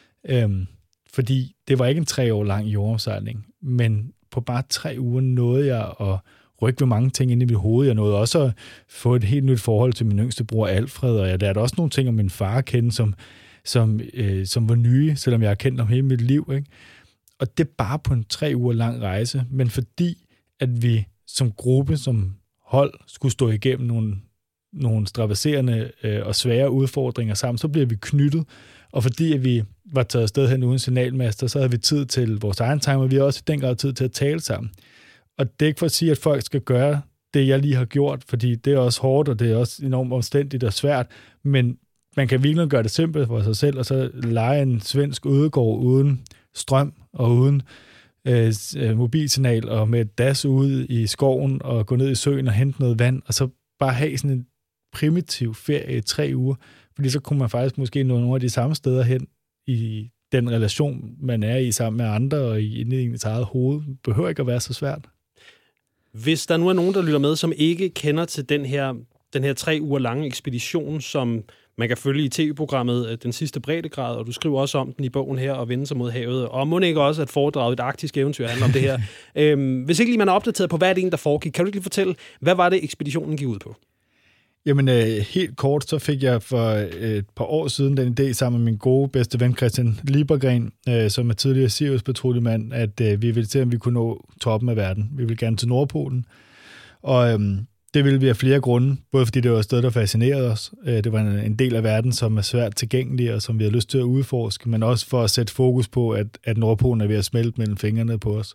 Fordi det var ikke en 3 år lang jordomsejling, men på bare 3 uger nåede jeg at rykke ved mange ting inde i mit hoved. Jeg nåede også at få et helt nyt forhold til min yngste bror Alfred, og jeg lærte også nogle ting om min far at kende, som var nye, selvom jeg har kendt ham hele mit liv. Ikke? Og det er bare på en 3 uger lang rejse, men fordi at vi som gruppe, som hold, skulle stå igennem nogle strabaserende og svære udfordringer sammen, så bliver vi knyttet. Og fordi at vi var taget afsted hen uden signalmaster, så havde vi tid til vores egen time, og vi har også i den grad tid til at tale sammen. Og det er ikke for at sige, at folk skal gøre det, jeg lige har gjort, fordi det er også hårdt, og det er også enormt omstændigt og svært, men man kan virkelig gøre det simpelt for sig selv, og så lege en svensk ødegård uden strøm og uden mobilsignal, og med et das ude i skoven, og gå ned i søen og hente noget vand, og så bare have sådan en primitiv ferie i 3 uger, fordi så kunne man faktisk måske nå nogle af de samme steder hen i den relation, man er i sammen med andre, og inde i ens eget hoved. Det behøver ikke at være så svært. Hvis der nu er nogen, der lytter med, som ikke kender til den her 3 uger lange ekspedition, som man kan følge i tv-programmet Den sidste breddegrad, og du skriver også om den i bogen her, og vende sig mod havet, og må ikke også at foredraget Et arktisk eventyr handler om det her. Hvis ikke lige man er opdateret på, hvad er det der foregik, kan du lige fortælle, hvad var det, ekspeditionen gik ud på? Jamen, helt kort, så fik jeg for et par år siden den idé sammen med min gode bedste ven Christian Liebergren, som er tidligere Sirius-patruljemand, at vi ville se, om vi kunne nå toppen af verden. Vi ville gerne til Nordpolen, og det ville vi af flere grunde, både fordi det var et sted, der fascinerede os. Det var en del af verden, som er svært tilgængelig, og som vi har lyst til at udforske, men også for at sætte fokus på, at Nordpolen er ved at smelte mellem fingrene på os.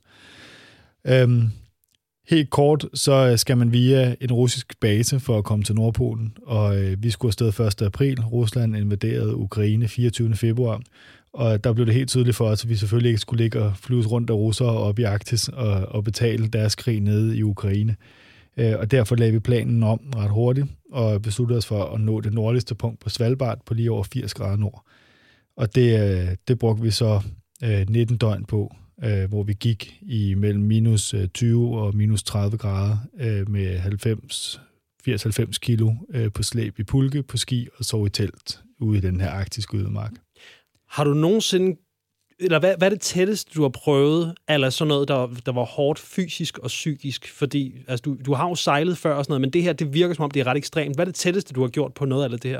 Helt kort, så skal man via en russisk base for at komme til Nordpolen, og vi skulle afsted 1. april. Rusland invaderede Ukraine 24. februar, og der blev det helt tydeligt for os, at vi selvfølgelig ikke skulle ligge og flyves rundt af russere op i Arktis og betale deres krig nede i Ukraine. Og derfor lagde vi planen om ret hurtigt, og besluttede os for at nå det nordligste punkt på Svalbard på lige over 80 grader nord. Og det brugte vi så 19 døgn på, hvor vi gik i mellem minus 20 og minus 30 grader med 80-90 kilo på slæb i pulke, på ski og sov i telt ude i den her arktiske ødemark. Har du nogensinde, eller hvad er det tætteste, du har prøvet, eller sådan noget, der var hårdt fysisk og psykisk? Fordi altså, du har jo sejlet før og sådan noget, men det her, det virker som om, det er ret ekstremt. Hvad er det tætteste, du har gjort på noget af det her?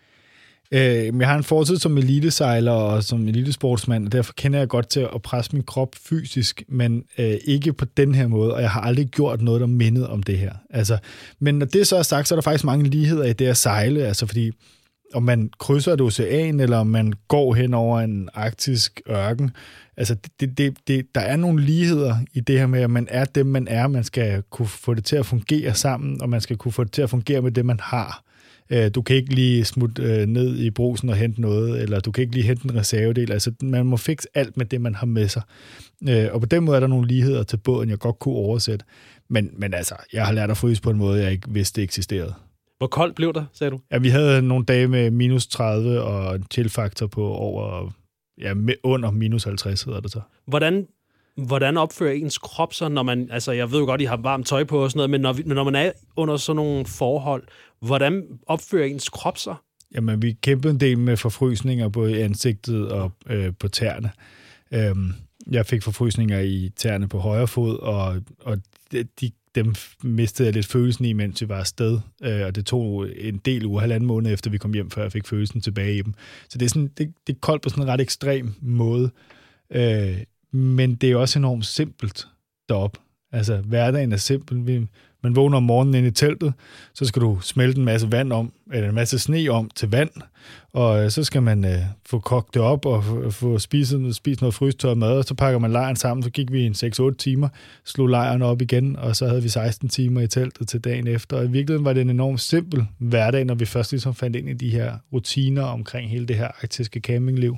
Jeg har en fortid som elitesejler og som elitesportsmand, og derfor kender jeg godt til at presse min krop fysisk, men ikke på den her måde, og jeg har aldrig gjort noget, der mindede om det her. Altså, men når det så er sagt, så er der faktisk mange ligheder i det at sejle, altså fordi om man krydser et ocean, eller om man går hen over en arktisk ørken, altså der er nogle ligheder i det her med, at man er dem, man er. Man skal kunne få det til at fungere sammen, og man skal kunne få det til at fungere med det, man har. Du kan ikke lige smutte ned i brusen og hente noget, eller du kan ikke lige hente en reservedel. Altså, man må fikse alt med det, man har med sig. Og på den måde er der nogle ligheder til båden, jeg godt kunne oversætte. Men altså, jeg har lært at fryse på en måde, jeg ikke vidste eksisterede. Hvor koldt blev der, sagde du? Ja, vi havde nogle dage med minus 30 og en chill-faktor på under minus 50, hedder det så. Hvordan opfører ens krop sig, når man, altså jeg ved jo godt, I har varmt tøj på og sådan noget, men når man er under sådan nogle forhold, hvordan opfører ens krop sig? Jamen, vi kæmpede en del med forfrysninger både i ansigtet og på tæerne. Jeg fik forfrysninger i tæerne på højre fod, og dem mistede jeg lidt følelsen i, mens vi var afsted. Og det tog en del uge, 1,5 måned efter vi kom hjem, før jeg fik følelsen tilbage i dem. Så det er, sådan, det er koldt på sådan en ret ekstrem måde. Men det er også enormt simpelt deroppe. Altså, hverdagen er simpel. Man vågner om morgenen inde i teltet, så skal du smelte en masse vand om, eller en masse sne om til vand, og så skal man få kogt det op og få spist noget frystørret mad, og så pakker man lejren sammen. Så gik vi en 6-8 timer, slog lejren op igen, og så havde vi 16 timer i teltet til dagen efter. Og i virkeligheden var det en enormt simpel hverdag, når vi først ligesom fandt ind i de her rutiner omkring hele det her arktiske campingliv.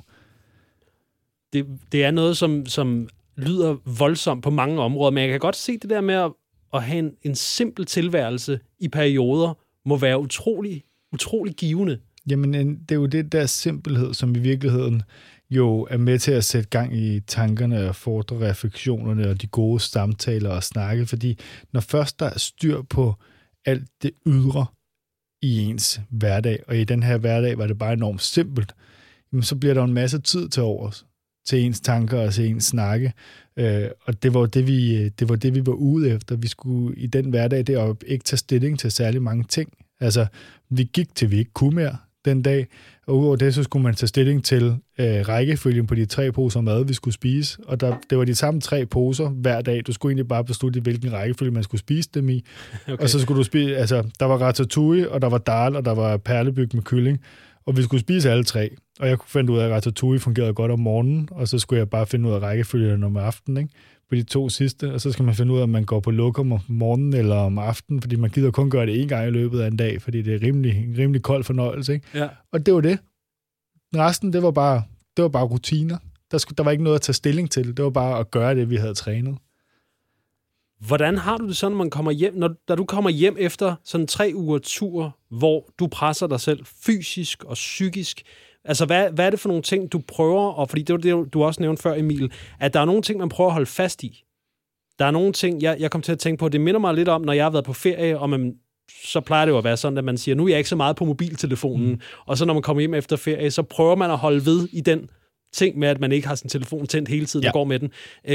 Det er noget, som lyder voldsomt på mange områder, men jeg kan godt se det der med at have en simpel tilværelse i perioder, må være utrolig givende. Jamen, det er jo det der simpelhed, som i virkeligheden jo er med til at sætte gang i tankerne og fordre refleksionerne og de gode samtaler og snakke, fordi når først der er styr på alt det ydre i ens hverdag, og i den her hverdag var det bare enormt simpelt, jamen, så bliver der en masse tid til overs til ens tanker og til ens snakke. Og det var det, vi var ude efter. Vi skulle i den hverdag deroppe ikke tage stilling til særlig mange ting. Altså, vi gik til vi ikke kunne mere den dag, og udover det, så skulle man tage stilling til rækkefølgen på de 3 poser mad, vi skulle spise. Og det var de samme 3 poser hver dag. Du skulle egentlig bare beslutte, hvilken rækkefølge man skulle spise dem i. Okay. Og så skulle du spise, altså, der var ratatouille, og der var dal, og der var perlebyg med kylling. Og vi skulle spise alle 3. Og jeg kunne finde ud af, at ratatouille fungerede godt om morgenen, og så skulle jeg bare finde ud af rækkefølgen om aftenen, ikke? På de 2 sidste. Og så skal man finde ud af, om man går på lokum om morgenen eller om aftenen, fordi man gider kun gøre det 1 gang i løbet af en dag, fordi det er en rimelig kold fornøjelse, ikke? Ja. Og det var det. Resten, det var bare rutiner. Der var ikke noget at tage stilling til. Det var bare at gøre det, vi havde trænet. Hvordan har du det så, når man kommer hjem? Da du kommer hjem efter sådan 3 uger tur, hvor du presser dig selv fysisk og psykisk, altså hvad er det for nogle ting, du prøver, og fordi det var det, du også nævnte før, Emil, at der er nogle ting, man prøver at holde fast i. Der er nogle ting, jeg kom til at tænke på, det minder mig lidt om, når jeg har været på ferie, og så plejer det jo at være sådan, at man siger, nu er jeg ikke så meget på mobiltelefonen, og så når man kommer hjem efter ferie, så prøver man at holde ved i den ting med, at man ikke har sin telefon tændt hele tiden, og går med den.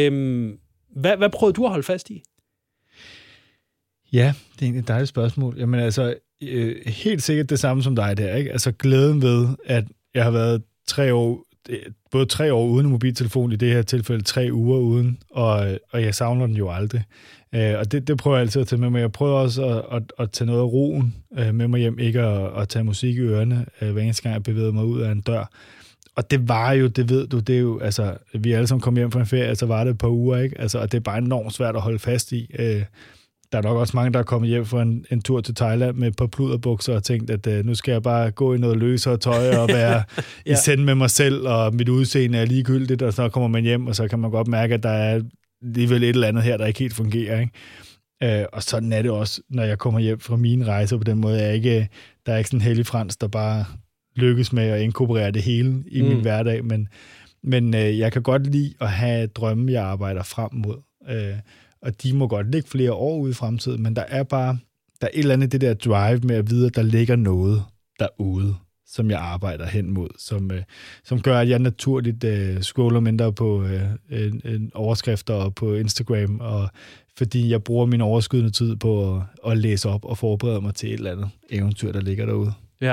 Hvad prøvede du at holde fast i? Ja, det er egentlig et dejligt spørgsmål. Jamen altså, helt sikkert det samme som dig der, ikke? Altså glæden ved, at jeg har været 3 år, både 3 år uden mobiltelefon, i det her tilfælde 3 uger uden, og jeg savner den jo aldrig. Og det prøver jeg altid at tage med mig. Jeg prøver også at tage noget af roen med mig hjem, ikke at tage musik i ørerne, hver eneste gang jeg bevæger mig ud af en dør. Og det var jo, det ved du, det er jo, altså, vi alle sammen kom hjem fra en ferie, så var det et par uger, ikke? Altså, og det er bare enormt svært at holde fast i. Der er nok også mange, der er kommet hjem fra en tur til Thailand med et par pluderbukser og tænkt, at nu skal jeg bare gå i noget løsere tøj og være i send med mig selv, og mit udseende er ligegyldigt, og så kommer man hjem, og så kan man godt mærke, at der er alligevel et eller andet her, der ikke helt fungerer, ikke? Og sådan er det også, når jeg kommer hjem fra mine rejser på den måde. Der er ikke sådan en hellig Frans, der bare lykkes med at inkorporere det hele i min hverdag, men jeg kan godt lide at have drømme, jeg arbejder frem mod. Og de må godt ligge flere år ude i fremtiden, men der er et eller andet det der drive med at vide, at der ligger noget derude, som jeg arbejder hen mod, som gør, at jeg naturligt scroller mindre på overskrifter og på Instagram, og fordi jeg bruger min overskydende tid på at læse op og forberede mig til et eller andet eventyr, der ligger derude. Ja.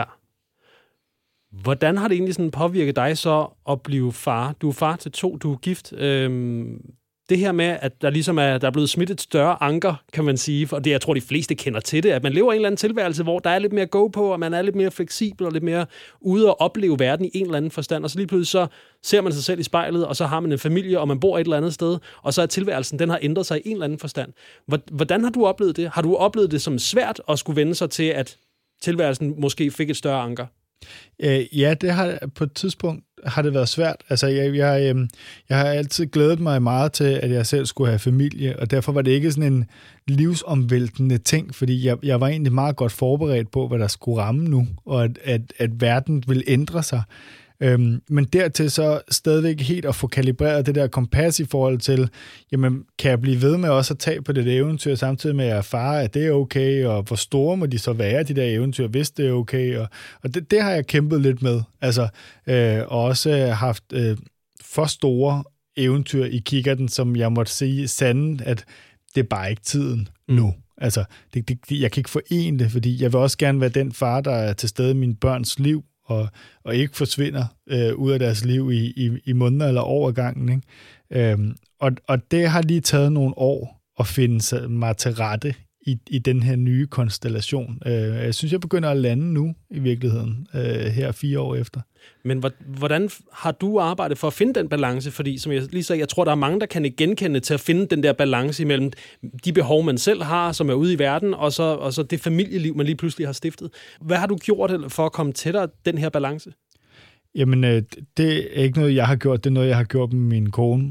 Hvordan har det egentlig sådan påvirket dig så at blive far? Du er far til 2, du er gift. Det her med, at der ligesom der er blevet smidt et større anker, kan man sige, og det jeg tror, de fleste kender til det, at man lever i en eller anden tilværelse, hvor der er lidt mere go på, og man er lidt mere fleksibel og lidt mere ude og opleve verden i en eller anden forstand, og så lige pludselig så ser man sig selv i spejlet, og så har man en familie, og man bor et eller andet sted, og så er tilværelsen, den har ændret sig i en eller anden forstand. Hvordan har du oplevet det? Har du oplevet det som svært at skulle vende sig til, at tilværelsen måske fik et større anker? Ja, det har på et tidspunkt har det været svært. Altså, jeg har altid glædet mig meget til, at jeg selv skulle have familie, og derfor var det ikke sådan en livsomvæltende ting, fordi jeg var egentlig meget godt forberedt på, hvad der skulle ramme nu, og at verden ville ændre sig. Men dertil så stadigvæk helt at få kalibreret det der kompas i forhold til, jamen, kan jeg blive ved med også at tage på det eventyr, samtidig med at erfare, at det er okay, og hvor store må de så være, de der eventyr, hvis det er okay, og det har jeg kæmpet lidt med, altså, og også haft for store eventyr i kikkerten, som jeg måtte sige sande, at det er bare ikke tiden nu. Altså, jeg kan ikke forene det, fordi jeg vil også gerne være den far, der er til stede i mine børns liv, og ikke forsvinder ud af deres liv i måneder eller år ad gangen. Ikke? Og det har lige taget nogle år at finde mig til rette i den her nye konstellation. Jeg synes, jeg begynder at lande nu i virkeligheden, her 4 år efter. Men hvordan har du arbejdet for at finde den balance? Fordi, som jeg lige sagde, jeg tror, der er mange, der kan genkende til at finde den der balance imellem de behov, man selv har, som er ude i verden, og så det familieliv, man lige pludselig har stiftet. Hvad har du gjort for at komme tættere den her balance? Jamen, det er ikke noget, jeg har gjort. Det er noget, jeg har gjort med min kone,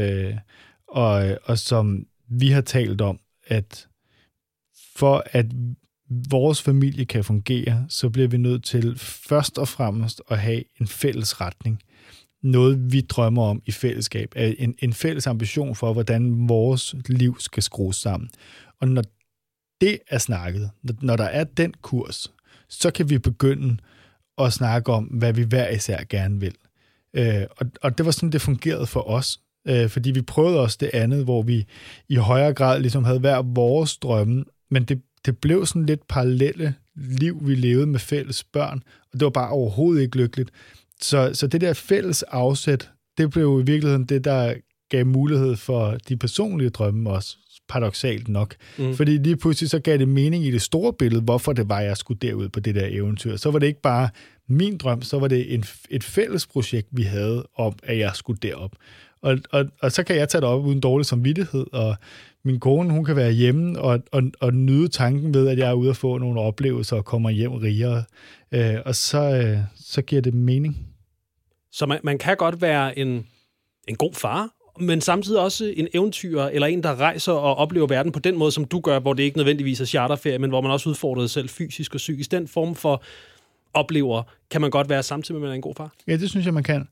og som vi har talt om, at for at vores familie kan fungere, så bliver vi nødt til først og fremmest at have en fælles retning. Noget, vi drømmer om i fællesskab. En fælles ambition for, hvordan vores liv skal skrues sammen. Og når det er snakket, når der er den kurs, så kan vi begynde at snakke om, hvad vi hver især gerne vil. Og det var sådan, det fungerede for os. Fordi vi prøvede også det andet, hvor vi i højere grad ligesom havde hver vores drømme, men det blev sådan lidt parallelle liv, vi levede med fælles børn, og det var bare overhovedet ikke lykkeligt. Så det der fælles afsæt, det blev i virkeligheden det, der gav mulighed for de personlige drømme også, paradoksalt nok. Fordi lige pludselig så gav det mening i det store billede, hvorfor det var, jeg skulle derud på det der eventyr. Så var det ikke bare min drøm, så var det et fælles projekt, vi havde om, at jeg skulle derop. Og så kan jeg tage det op uden dårlig samvittighed, og min kone, hun kan være hjemme og nyde tanken ved, at jeg er ude at få nogle oplevelser og kommer hjem rigere. Og så giver det mening. Så man kan godt være en god far, men samtidig også en eventyrer, eller en, der rejser og oplever verden på den måde, som du gør, hvor det ikke nødvendigvis er charterferie, men hvor man også udfordrer sig selv fysisk og psykisk. Den form for oplever, kan man godt være samtidig med, at man er en god far? Ja, det synes jeg, man kan.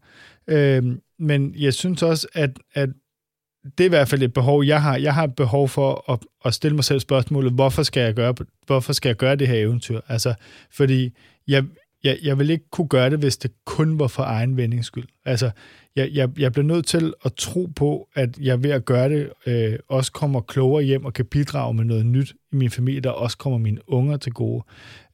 Men jeg synes også, at det er i hvert fald et behov, jeg har. Jeg har et behov for at stille mig selv spørgsmålet, hvorfor skal jeg gøre det her eventyr? Altså, fordi jeg vil ikke kunne gøre det, hvis det kun var for egen vindings skyld. Altså, jeg bliver nødt til at tro på, at jeg ved at gøre det, også kommer klogere hjem og kan bidrage med noget nyt i min familie, der også kommer mine unger til gode.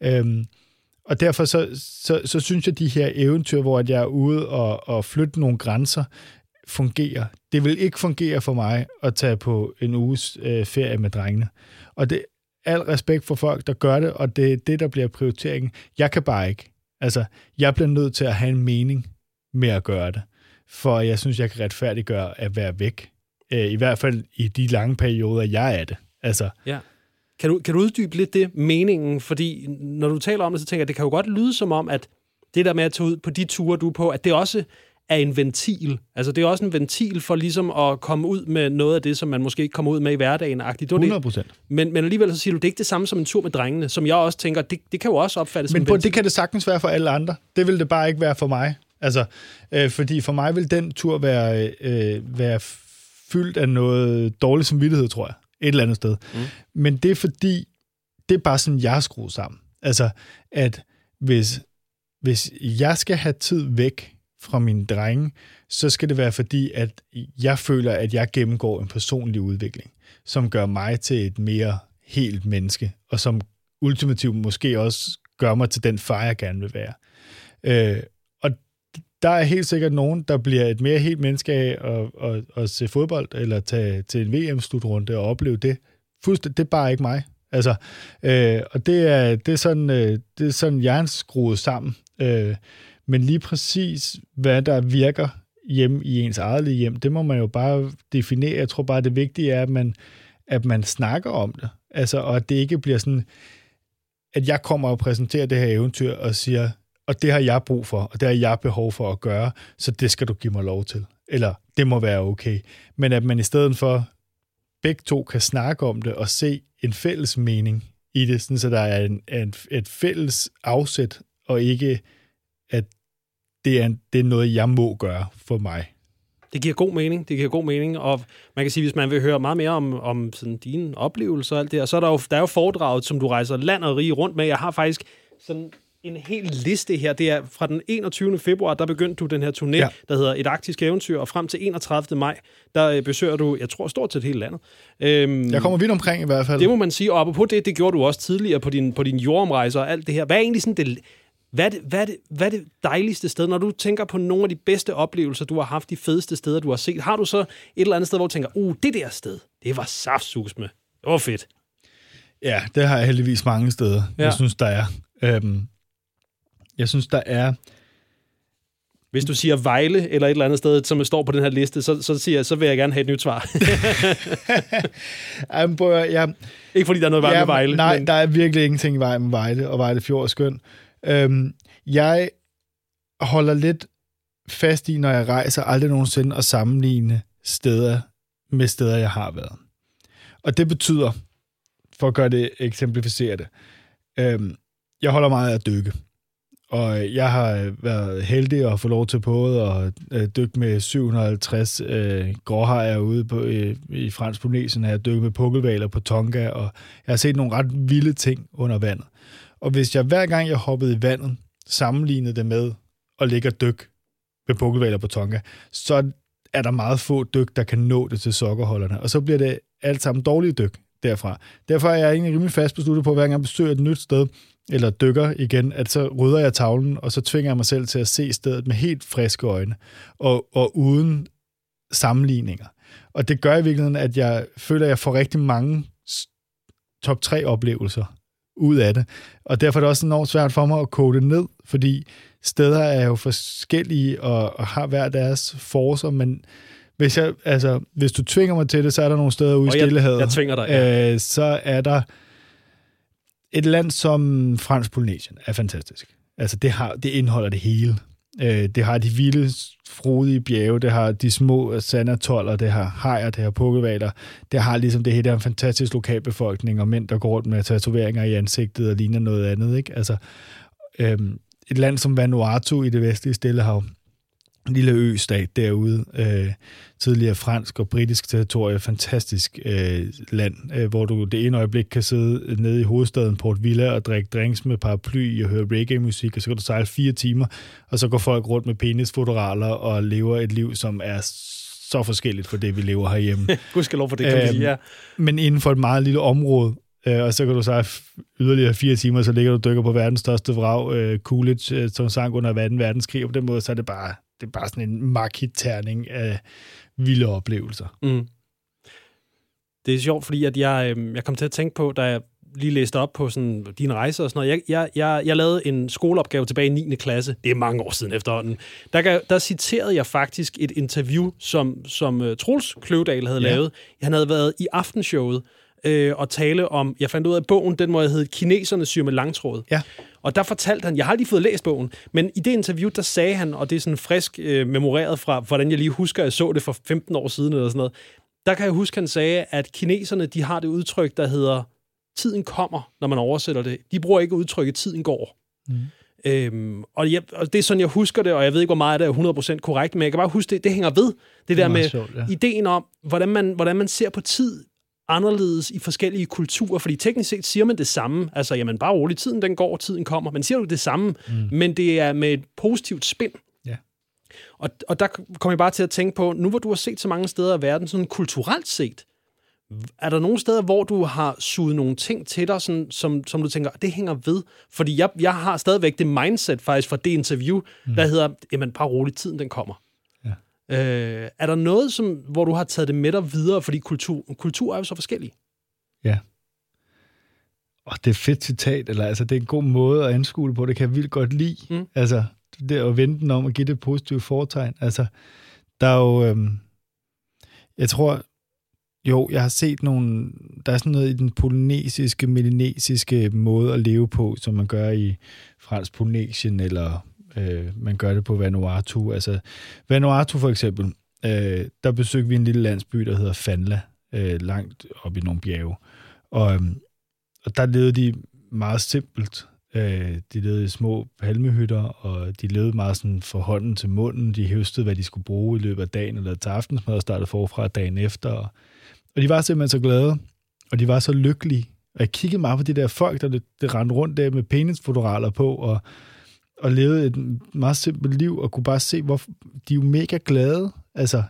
Og derfor så synes jeg, at de her eventyr, hvor jeg er ude og flytte nogle grænser, fungerer. Det vil ikke fungere for mig at tage på en uges ferie med drengene. Og det er al respekt for folk, der gør det, og det er det, der bliver prioriteringen. Jeg kan bare ikke. Altså, jeg bliver nødt til at have en mening med at gøre det, for jeg synes, jeg kan retfærdiggøre at være væk. I hvert fald i de lange perioder, jeg er det. Altså, ja. Kan du uddybe lidt det, meningen? Fordi når du taler om det, så tænker jeg, at det kan jo godt lyde som om, at det der med at tage ud på de ture, du er på, at det også er en ventil. Altså, det er også en ventil for ligesom at komme ud med noget af det, som man måske ikke kommer ud med i hverdagen-agtigt. 100%. Men alligevel så siger du, det er ikke det samme som en tur med drengene, som jeg også tænker, det kan jo også opfattes som en ventil. Det kan det sagtens være for alle andre. Det vil det bare ikke være for mig. Altså, fordi for mig vil den tur være fyldt af noget dårlig samvittighed, tror jeg. Et eller andet sted. Men det er fordi, det er bare sådan, jeg er skruet sammen. Altså, at hvis jeg skal have tid væk fra mine drenge, så skal det være fordi, at jeg føler, at jeg gennemgår en personlig udvikling, som gør mig til et mere helt menneske, og som ultimativt måske også gør mig til den far, jeg gerne vil være. Og der er helt sikkert nogen, der bliver et mere helt menneske af at se fodbold, eller tage til en VM-slutrunde og opleve det. Fuldstændig, det er bare ikke mig. Altså, og det er sådan, jeg er skruet sammen. Men lige præcis, hvad der virker hjemme i ens eget hjem, det må man jo bare definere. Jeg tror bare, det vigtige er, at man snakker om det. Altså, og at det ikke bliver sådan, at jeg kommer og præsenterer det her eventyr og siger, og det har jeg brug for, og det har jeg behov for at gøre, så det skal du give mig lov til. Eller det må være okay. Men at man i stedet for begge to kan snakke om det og se en fælles mening i det, sådan så der er et fælles afsæt, og ikke at det er noget, jeg må gøre for mig. Det giver god mening, og man kan sige, hvis man vil høre meget mere om sådan dine oplevelser og alt det, og så er der er jo foredraget, som du rejser land og rige rundt med. Jeg har faktisk sådan en hel liste her. Det er fra den 21. februar, der begyndte du den her turné, der hedder Et arktisk eventyr, og frem til 31. maj, der besøger du, jeg tror, stort set hele landet. Jeg kommer vidt omkring i hvert fald. Det må man sige, og apropos det gjorde du også tidligere på din jordomrejser og alt det her. Hvad er egentlig sådan Hvad er det dejligste sted, når du tænker på nogle af de bedste oplevelser, du har haft, de fedeste steder, du har set? Har du så et eller andet sted, hvor du tænker, det der sted, det var saftsus med. Det var fedt. Ja, det har jeg heldigvis mange steder. Ja. Jeg synes, der er. Hvis du siger Vejle eller et eller andet sted, som står på den her liste, så vil jeg gerne have et nyt svar. Ikke fordi der er noget vej med Vejle. Nej, men der er virkelig ingenting i vejen med Vejle, og Vejle Fjord er skøn. Jeg holder lidt fast i, når jeg rejser, aldrig nogensinde at sammenligne steder med steder, jeg har været. Og det betyder, for at gøre det, eksemplificere det, jeg holder meget af at dykke. Og jeg har været heldig at få lov til både at dykke med 750 gråhajer ude i Fransk Polynesien. Jeg har dykket med pukkelhvaler på Tonga, og jeg har set nogle ret vilde ting under vandet. Og hvis jeg hver gang jeg hoppede i vandet, sammenlignede det med at ligge og dykke med pukkelhvaler på Tonga, så er der meget få dyk, der kan nå det til sokkerholderne. Og så bliver det alt sammen dårlige dyk derfra. Derfor er jeg egentlig rimelig fast besluttet på, at hver gang jeg besøger et nyt sted, eller dykker igen, at så rydder jeg tavlen, og så tvinger jeg mig selv til at se stedet med helt friske øjne, og uden sammenligninger. Og det gør i virkeligheden, at jeg føler, at jeg får rigtig mange top 3 oplevelser ud af det. Og derfor er det også enormt svært for mig at kode det ned, fordi steder er jo forskellige og har hver deres forcer, men hvis du tvinger mig til det, så er der nogle steder ude i Stillehavet. Jeg tvinger dig, ja. Så er der et land som Fransk Polynesien er fantastisk. Altså det indeholder det hele. Det har de vilde, frodige bjerge, det har de små sandatoller, det har hajer, det har pukkelhvaler, det har ligesom det hele, der er en fantastisk lokalbefolkning, og mænd, der går rundt med tatoveringer i ansigtet og ligner noget andet, ikke? Altså, et land som Vanuatu i det vestlige Stillehav, en lille østat derude, tidligere fransk og britisk territorie, fantastisk land, hvor du det ene øjeblik kan sidde nede i hovedstaden Port Vila og drikke drinks med paraply og høre reggae-musik, og så kan du sejle 4 timer, og så går folk rundt med penisfotораler og lever et liv, som er så forskelligt fra det, vi lever herhjemme. Gudskelov for det, kan vi sige, ja. Men inden for et meget lille område, og så kan du sejle yderligere 4 timer, så ligger du og dykker på verdens største vrag, Coolidge, som sang under 2. verdenskrig, og på den måde, så er det bare sådan en markiterning af vilde oplevelser. Mm. Det er sjovt, fordi at jeg kom til at tænke på, da jeg lige læste op på sådan dine rejser og sådan noget. Jeg lavede en skoleopgave tilbage i 9. klasse. Det er mange år siden efterhånden. Der citerede jeg faktisk et interview, som Troels Kløvedal havde lavet. Han havde været i Aftenshowet, og tale om, jeg fandt ud af, at bogen, den må have heddet Kineserne syr med langtråd. Ja. Og der fortalte han, jeg har lige fået læst bogen, men i det interview, der sagde han, og det er sådan frisk memoreret fra, hvordan jeg lige husker, jeg så det for 15 år siden eller sådan noget, der kan jeg huske, han sagde, at kineserne, de har det udtryk, der hedder, tiden kommer, når man oversætter det. De bruger ikke udtrykket, tiden går. Og det er sådan, jeg husker det, og jeg ved ikke, hvor meget det er 100% korrekt, men jeg kan bare huske, det hænger ved. Det der med sjovt, ja. Ideen om, hvordan man ser på tid anderledes i forskellige kulturer, fordi teknisk set siger man det samme. Altså, jamen bare roligt, tiden den går, tiden kommer. Man siger jo det samme, men det er med et positivt spin. Ja. Og der kommer jeg bare til at tænke på, nu hvor du har set så mange steder i verden, sådan kulturelt set, er der nogle steder, hvor du har suget nogle ting til dig, sådan, som du tænker, det hænger ved? Fordi jeg har stadigvæk det mindset faktisk fra det interview, der hedder, jamen bare roligt, tiden den kommer. Ja. Er der noget, hvor du har taget det med dig videre? Fordi kultur er jo så forskellig. Ja. Og det er et fedt citat, eller altså det er en god måde at anskue det på, det kan jeg vildt godt lide. Altså det at vende den om og give det positive fortegn. Altså der er jo, jeg tror, jeg har set der er sådan noget i den polynesiske, melanesiske måde at leve på, som man gør i fransk Polynesien, eller man gør det på Vanuatu. Altså Vanuatu for eksempel, der besøgte vi en lille landsby, der hedder Fanla, langt op i nogle bjerge. Og der levede de meget simpelt. De levede i små palmehytter, og de levede meget sådan fra hånden til munden. De høstede, hvad de skulle bruge i løbet af dagen, eller til aftensmad, og startede forfra dagen efter. Og de var simpelthen så glade, og de var så lykkelige. Og jeg kiggede meget på de der folk, der rendte rundt der med penisfotoraler på, og levede et meget simpelt liv, og kunne bare se, hvor de er jo mega glade. Altså,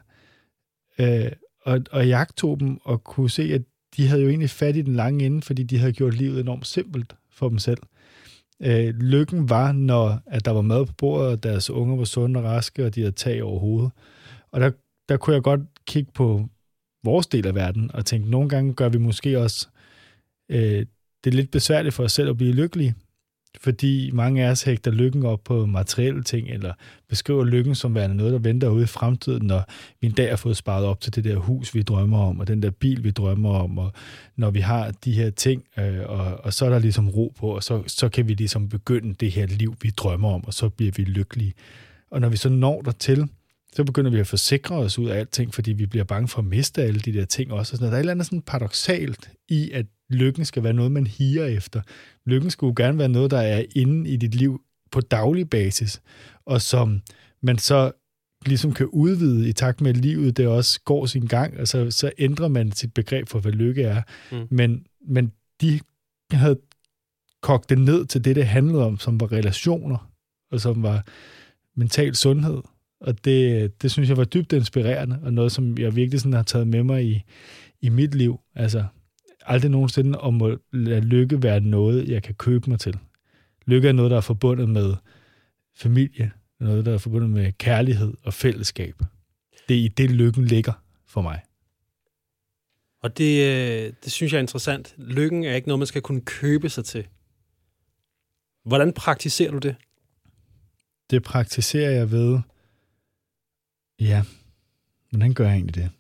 og jeg tog dem, og kunne se, at de havde jo egentlig fat i den lange ende, fordi de havde gjort livet enormt simpelt for dem selv. Lykken var, når at der var mad på bordet, og deres unger var sunde og raske, og de havde tag over hovedet. Og der kunne jeg godt kigge på vores del af verden, og tænke, nogle gange gør vi måske også det er lidt besværligt for os selv at blive lykkelige, fordi mange af os hægter lykken op på materielle ting, eller beskriver lykken som værende noget, der venter ude i fremtiden, når vi en dag har fået sparet op til det der hus, vi drømmer om, og den der bil, vi drømmer om, og når vi har de her ting, og så er der ligesom ro på, og så kan vi ligesom begynde det her liv, vi drømmer om, og så bliver vi lykkelige. Og når vi så når dertil, så begynder vi at forsikre os ud af alting, fordi vi bliver bange for at miste alle de der ting også. Der er et eller andet sådan paradoksalt i, at lykken skal være noget, man higer efter. Lykken skulle gerne være noget, der er inde i dit liv på daglig basis, og som man så ligesom kan udvide i takt med, at livet det også går sin gang, og så ændrer man sit begreb for, hvad lykke er. Men de havde kogt det ned til det handlede om, som var relationer, og som var mental sundhed. Og det synes jeg var dybt inspirerende, og noget, som jeg virkelig sådan har taget med mig i mit liv. Altså, aldrig nogensinde om at lade lykke være noget, jeg kan købe mig til. Lykke er noget, der er forbundet med familie, noget, der er forbundet med kærlighed og fællesskab. Det er i det, lykken ligger for mig. Og det synes jeg er interessant. Lykken er ikke noget, man skal kunne købe sig til. Hvordan praktiserer du det? Det praktiserer jeg ved... Ja, hvordan gør jeg egentlig det?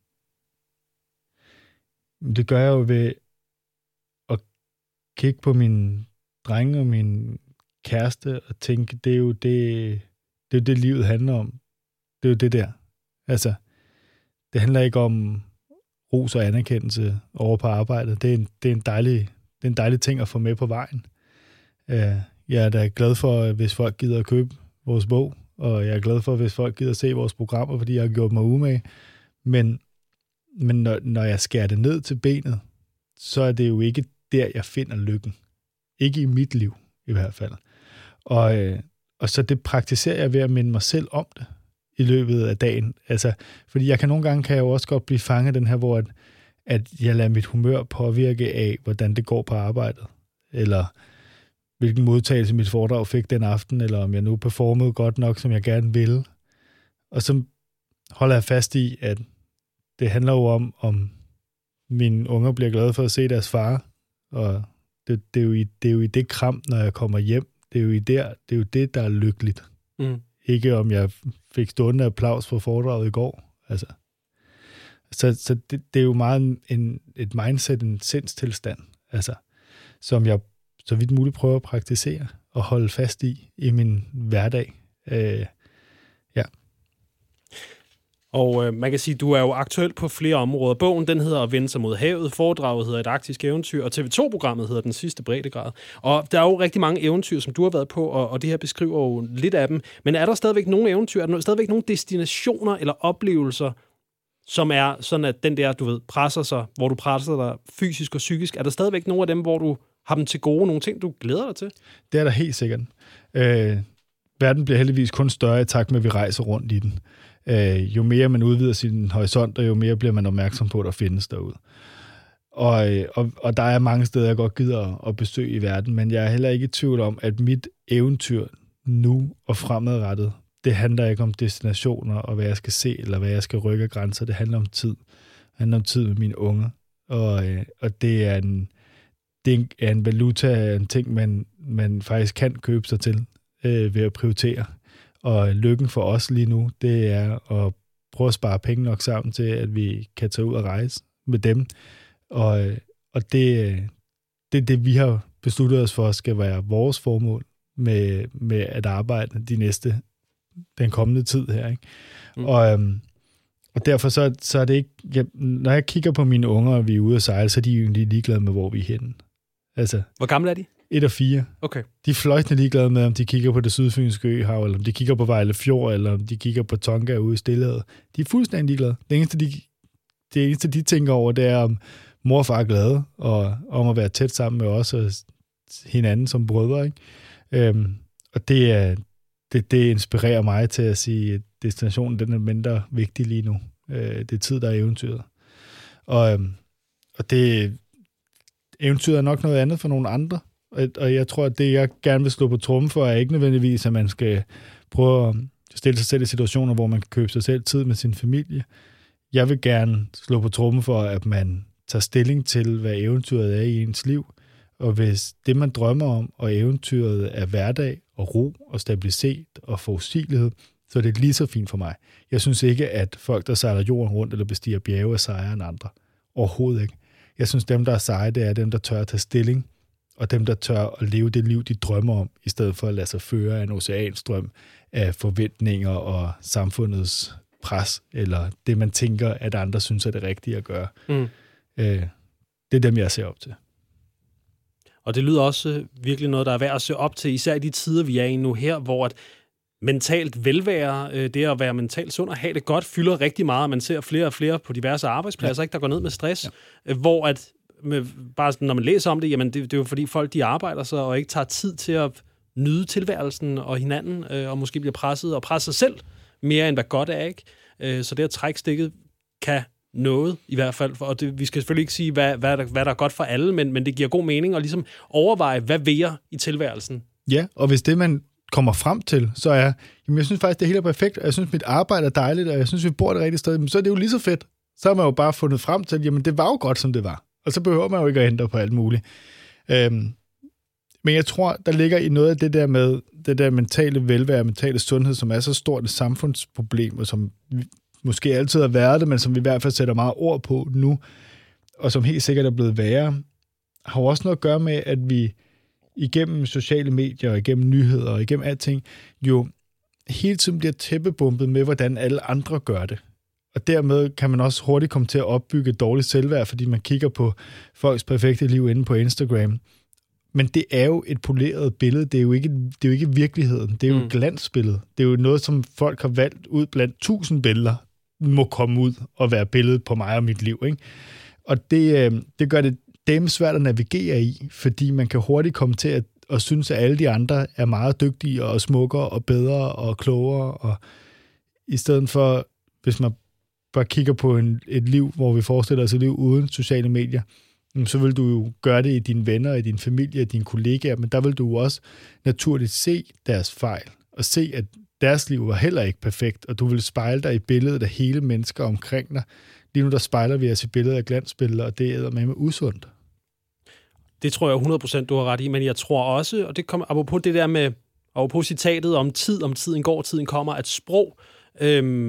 Det gør jeg jo ved at kigge på mine drenge og min kæreste og tænke, det er jo det livet handler om. Det er jo det der. Altså, det handler ikke om ros og anerkendelse over på arbejdet. Det er en dejlig ting at få med på vejen. Jeg er da glad for, hvis folk gider at købe vores bog, og jeg er glad for, hvis folk gider se vores programmer, fordi jeg har gjort mig umage. Men når jeg skærer det ned til benet, så er det jo ikke der, jeg finder lykken. Ikke i mit liv, i hvert fald. Og så det praktiserer jeg ved at minde mig selv om det i løbet af dagen. Altså, fordi nogle gange kan jeg jo også godt blive fanget den her, hvor at jeg lader mit humør påvirke af, hvordan det går på arbejdet. Eller hvilken modtagelse mit foredrag fik den aften, eller om jeg nu performede godt nok, som jeg gerne ville. Og så holder jeg fast i, at det handler jo om mine unger bliver glade for at se deres far, og det er jo i det kram, når jeg kommer hjem. Det er jo det, der er lykkeligt. Ikke om jeg fik stående applaus for foredraget i går. Altså Så det er jo meget et mindset, en sindstilstand, altså, som jeg så vidt muligt prøver at praktisere og holde fast i min hverdag. Ja. Og man kan sige, at du er jo aktuel på flere områder. Bogen, den hedder At vende sig mod havet. Foredraget hedder Et arktisk eventyr. Og TV2-programmet hedder Den sidste breddegrad. Og der er jo rigtig mange eventyr, som du har været på, og det her beskriver jo lidt af dem. Men er der stadigvæk nogle eventyr? Er der stadigvæk nogle destinationer eller oplevelser, som er sådan, at den der, du ved, presser sig, hvor du presser dig fysisk og psykisk? Er der stadigvæk nogle af dem, hvor du har dem til gode? Nogle ting, du glæder dig til? Det er der helt sikkert. Verden bliver heldigvis kun større i takt med, at vi rejser rundt i den. Jo mere man udvider sin horisont, og jo mere bliver man opmærksom på, at der findes derude. Og der er mange steder, jeg godt gider at besøge i verden, men jeg er heller ikke i tvivl om, at mit eventyr nu og fremadrettet, det handler ikke om destinationer og hvad jeg skal se, eller hvad jeg skal rykke af grænser. Det handler om tid. Det handler om tid med mine unge. Og det er en valuta, en ting, man faktisk kan købe sig til ved at prioritere. Og lykken for os lige nu, det er at prøve at spare penge nok sammen til, at vi kan tage ud og rejse med dem. Og det er det, vi har besluttet os for, skal være vores formål med at arbejde den kommende tid her. Ikke? Og derfor så er det ikke... når jeg kigger på mine unger, og vi er ude at sejle, så er de jo egentlig ligeglade med, hvor vi er henne. Altså, hvor gamle er de? 1 og 4. Okay. De er fløjtende ligeglade med, om de kigger på det sydfynske øhav, eller om de kigger på Vejle Fjord, eller om de kigger på Tonga ude i Stillehavet. De er fuldstændig ligeglade. Det eneste, de tænker over, det er, om mor og far er glade, og om at være tæt sammen med os og hinanden som brødre. Ikke? Og det inspirerer mig til at sige, at destinationen den er mindre vigtig lige nu. Det er tid, der er eventyret. Og det eventyret er nok noget andet for nogle andre. Og jeg tror, at det, jeg gerne vil slå på trommen for, er ikke nødvendigvis, at man skal prøve at stille sig selv i situationer, hvor man kan købe sig selv tid med sin familie. Jeg vil gerne slå på trommen for, at man tager stilling til, hvad eventyret er i ens liv. Og hvis det, man drømmer om, og eventyret er hverdag og ro og stabilitet og forudsigelighed, så er det lige så fint for mig. Jeg synes ikke, at folk, der sejler jorden rundt eller bestiger bjerge, er sejere end andre. Overhovedet ikke. Jeg synes, dem, der er seje, det er dem, der tør at tage stilling, og dem, der tør at leve det liv, de drømmer om, i stedet for at lade sig føre af en oceanstrøm af forventninger og samfundets pres, eller det, man tænker, at andre synes er det rigtige at gøre. Det er dem, jeg ser op til. Og det lyder også virkelig noget, der er værd at se op til, især i de tider, vi er i nu her, hvor at mentalt velvære, det at være mentalt sund og have det godt, fylder rigtig meget. Man ser flere og flere på diverse arbejdspladser, ikke, der går ned med stress, hvor at bare når man læser om det, jamen det er jo fordi folk, de arbejder sig og ikke tager tid til at nyde tilværelsen og hinanden, og måske bliver presset og presser sig selv mere, end hvad godt er, ikke? Så det at trække stikket kan noget, i hvert fald. Og det, vi skal selvfølgelig ikke sige, hvad der er godt for alle, men det giver god mening at ligesom overveje, hvad vil jeg i tilværelsen? Ja, og hvis det, man kommer frem til, så er, jamen jeg synes faktisk, det hele er perfekt, og jeg synes, mit arbejde er dejligt, og jeg synes, vi bor det rigtige sted, men så er det jo lige så fedt. Så har man jo bare fundet frem til, jamen det var jo godt, som det var. Og så behøver man jo ikke at ændre på alt muligt. Men jeg tror, der ligger i noget af det der med det der mentale velvære, mentale sundhed, som er så stort et samfundsproblem, og som måske altid har været det, men som vi i hvert fald sætter meget ord på nu, og som helt sikkert er blevet værre, har jo også noget at gøre med, at vi igennem sociale medier, og igennem nyheder, og igennem alting, jo hele tiden bliver tæppebumpet med, hvordan alle andre gør det. Og dermed kan man også hurtigt komme til at opbygge et dårligt selvværd, fordi man kigger på folks perfekte liv inde på Instagram. Men det er jo et poleret billede. Det er jo ikke virkeligheden. Det er jo et glansbillede. Det er jo noget, som folk har valgt ud blandt 1000 billeder, må komme ud og være billedet på mig og mit liv. Ikke? Og det gør det dem svært at navigere i, fordi man kan hurtigt komme til at synes, at alle de andre er meget dygtige og smukkere og bedre og klogere. Og i stedet for, hvis man bare kigger på et liv, hvor vi forestiller os et liv uden sociale medier, så vil du jo gøre det i dine venner, i din familie, i dine kollegaer, men der vil du også naturligt se deres fejl, og se, at deres liv var heller ikke perfekt, og du vil spejle dig i billedet af hele mennesker omkring dig. Lige nu der spejler vi os i billedet af glansbilleder, og det er med usundt. Det tror jeg 100% du har ret i, men jeg tror også, og det kommer apropos det der med, apropos citatet om tiden går, tiden kommer, at sprog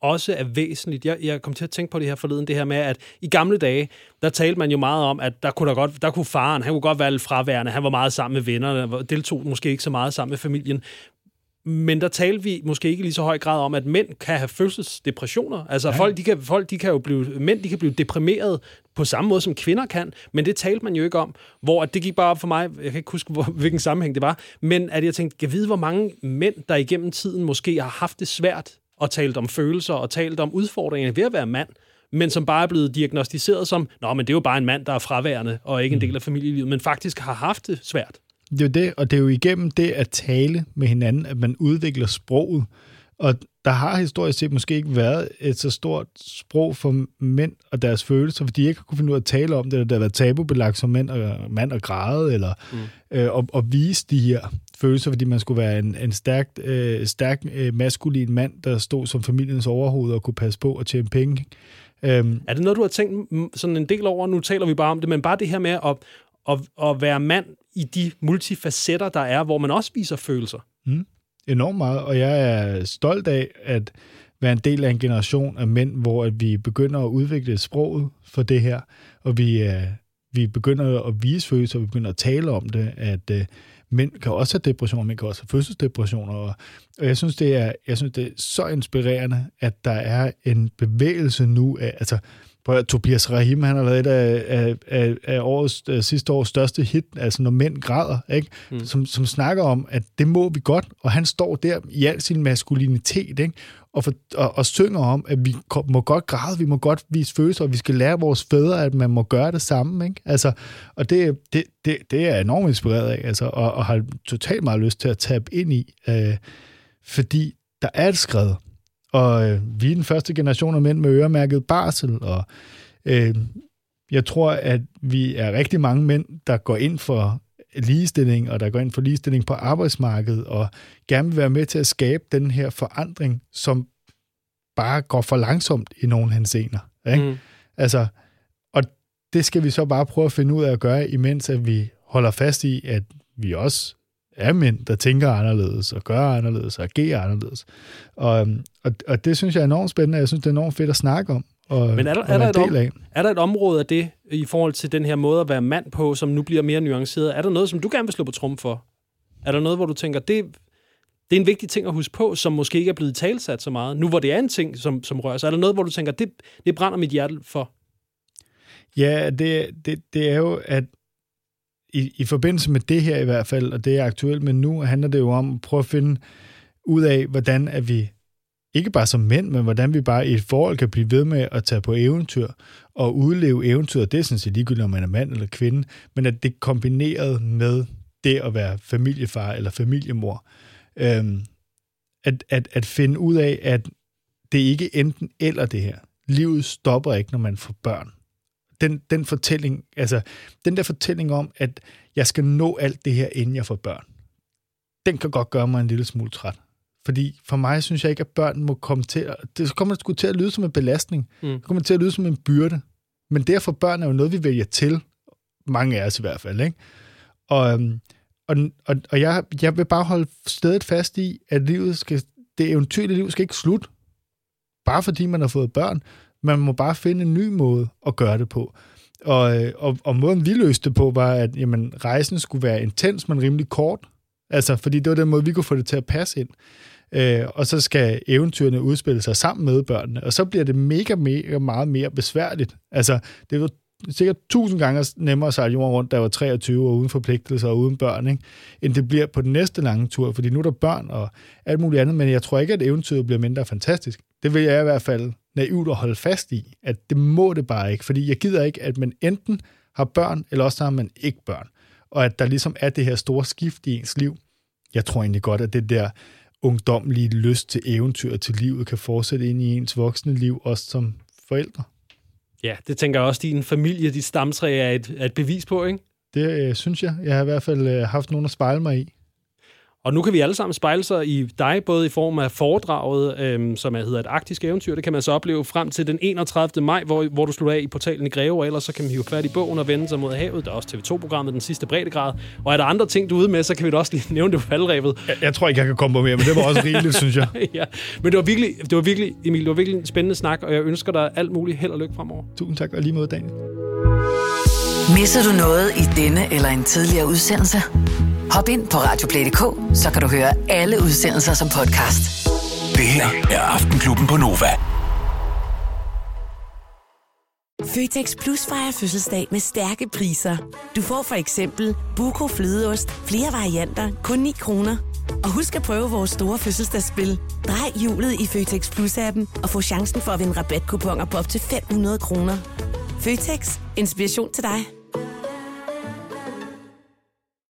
også er væsentligt. Jeg kom til at tænke på det her forleden, det her med, at i gamle dage, der talte man jo meget om, at der kunne faren, han kunne godt være lidt fraværende, han var meget sammen med vennerne, deltog måske ikke så meget sammen med familien. Men der talte vi måske ikke i lige så høj grad om, at mænd kan have følelsesdepressioner. Altså folk de kan blive deprimeret på samme måde, som kvinder kan, men det talte man jo ikke om, hvor det gik bare op for mig, jeg kan ikke huske, hvilken sammenhæng det var, men at jeg tænkte, jeg ved, hvor mange mænd, der igennem tiden måske har haft det svært og talt om følelser og talt om udfordringer ved at være mand, men som bare er blevet diagnostiseret som, men det er jo bare en mand, der er fraværende og ikke en del af familielivet, men faktisk har haft det svært. Det er jo det, og det er jo igennem det at tale med hinanden, at man udvikler sproget. Og der har historisk set måske ikke været et så stort sprog for mænd og deres følelser, fordi de ikke har kunnet finde ud af at tale om det, der har været tabubelagt som mand og græde, eller og vise de her følelser, fordi man skulle være en stærk maskulin mand, der stod som familiens overhoved og kunne passe på og tjene penge. Er det noget, du har tænkt sådan en del over? Nu taler vi bare om det, men bare det her med at være mand i de multifacetter, der er, hvor man også viser følelser. Enormt meget, og jeg er stolt af at være en del af en generation af mænd, hvor at vi begynder at udvikle sproget for det her, og vi begynder at vise følelser, vi begynder at tale om det, at mænd kan også have depressioner, mænd kan også have fødselsdepressioner, og jeg synes, det er så inspirerende, at der er en bevægelse nu af, altså Tobias Rahim, han har lavet et af sidste års største hit, altså Når mænd græder, ikke? Som snakker om, at det må vi godt, og han står der i al sin maskulinitet, ikke? Og synger om, at vi må godt græde, vi må godt vise følelser, og vi skal lære vores fædre, at man må gøre det samme, ikke? Altså, og det er jeg enormt inspireret af, altså, og har totalt meget lyst til at tabe ind i, fordi der er et skred. Og vi er den første generation af mænd med øremærket barsel, og jeg tror, at vi er rigtig mange mænd, der går ind for ligestilling, og der går ind for ligestilling på arbejdsmarkedet, og gerne vil være med til at skabe den her forandring, som bare går for langsomt i nogle henseender. Ikke? Altså, og det skal vi så bare prøve at finde ud af at gøre, imens at vi holder fast i, at vi også er mænd, der tænker anderledes, og gør anderledes, og agerer anderledes. Og det synes jeg er enormt spændende, jeg synes, det er enormt fedt at snakke om. Men er der et område af det, i forhold til den her måde at være mand på, som nu bliver mere nuanceret? Er der noget, som du gerne vil slå på trummen for? Er der noget, hvor du tænker, det er en vigtig ting at huske på, som måske ikke er blevet talsat så meget, nu hvor det er en ting, som rører sig? Er der noget, hvor du tænker, det brænder mit hjerte for? Ja, det er jo, at i forbindelse med det her i hvert fald, og det er aktuelt med nu, handler det jo om at prøve at finde ud af, hvordan er vi, ikke bare som mænd, men hvordan vi bare i et forhold kan blive ved med at tage på eventyr og udleve eventyr. Det er sådan set ligegyldigt, om man er mand eller kvinde, men at det er kombineret med det at være familiefar eller familiemor. At finde ud af, at det ikke enten eller det her. Livet stopper ikke, når man får børn. Den fortælling, altså den der fortælling om, at jeg skal nå alt det her, inden jeg får børn, den kan godt gøre mig en lille smule træt. Fordi for mig synes jeg ikke, at børn må komme til det kommer sgu til at lyde som en belastning. Det kommer til at lyde som en byrde. Men det at få børn er jo noget, vi vælger til. Mange af os i hvert fald, ikke? Og jeg vil bare holde stedet fast i, at det eventyrlige liv skal ikke slutte. Bare fordi man har fået børn. Man må bare finde en ny måde at gøre det på. Og måden, vi løste det på, var, at rejsen skulle være intens, men rimelig kort. Altså, fordi det var den måde, vi kunne få det til at passe ind. Og så skal eventyrene udspille sig sammen med børnene. Og så bliver det mega meget mere besværligt. Altså, det var sikkert 1000 gange nemmere at sejle jorden rundt, da jeg var 23 og uden forpligtelser og uden børn, ikke? End det bliver på den næste lange tur. Fordi nu er der børn og alt muligt andet, men jeg tror ikke, at eventyret bliver mindre fantastisk. Det vil jeg i hvert fald naivt at holde fast i, at det må det bare ikke. Fordi jeg gider ikke, at man enten har børn, eller også har man ikke børn. Og at der ligesom er det her store skift i ens liv. Jeg tror egentlig godt, at det der ungdomlige lyst til eventyr til livet kan fortsætte ind i ens voksne liv, også som forældre. Ja, det tænker jeg også, din familie, dit stamtræ er et bevis på, ikke? Det synes jeg. Jeg har i hvert fald haft nogen at spejle mig i. Og nu kan vi alle sammen spejle sig i dig, både i form af foredraget, som hedder Et arktisk eventyr. Det kan man så opleve frem til den 31. maj, hvor du slutter af i portalen i Greve, og ellers så kan man hive fat i bogen og vende sig mod havet. Der er også TV2-programmet Den sidste breddegrad. Og er der andre ting, du er ude med, så kan vi da også lige nævne det på faldrebet. Jeg tror ikke, jeg kan komme på mere, men det var også rigeligt, synes jeg. Ja, men det var virkelig, Emil, det var virkelig en spændende snak, og jeg ønsker dig alt muligt held og lykke fremover. Tusind tak, og lige mod Daniel. Misser du noget i denne eller en tidligere udsendelse? Hop ind på radioplay.dk, så kan du høre alle udsendelser som podcast. Det her er Aftenklubben på Nova. Føtex Plus fejrer fødselsdag med stærke priser. Du får for eksempel Buco flødeost, flere varianter, kun 9 kroner. Og husk at prøve vores store fødselsdagsspil. Drej hjulet i Føtex Plus-appen og få chancen for at vinde rabatkuponer på op til 500 kroner. Føtex. Inspiration til dig.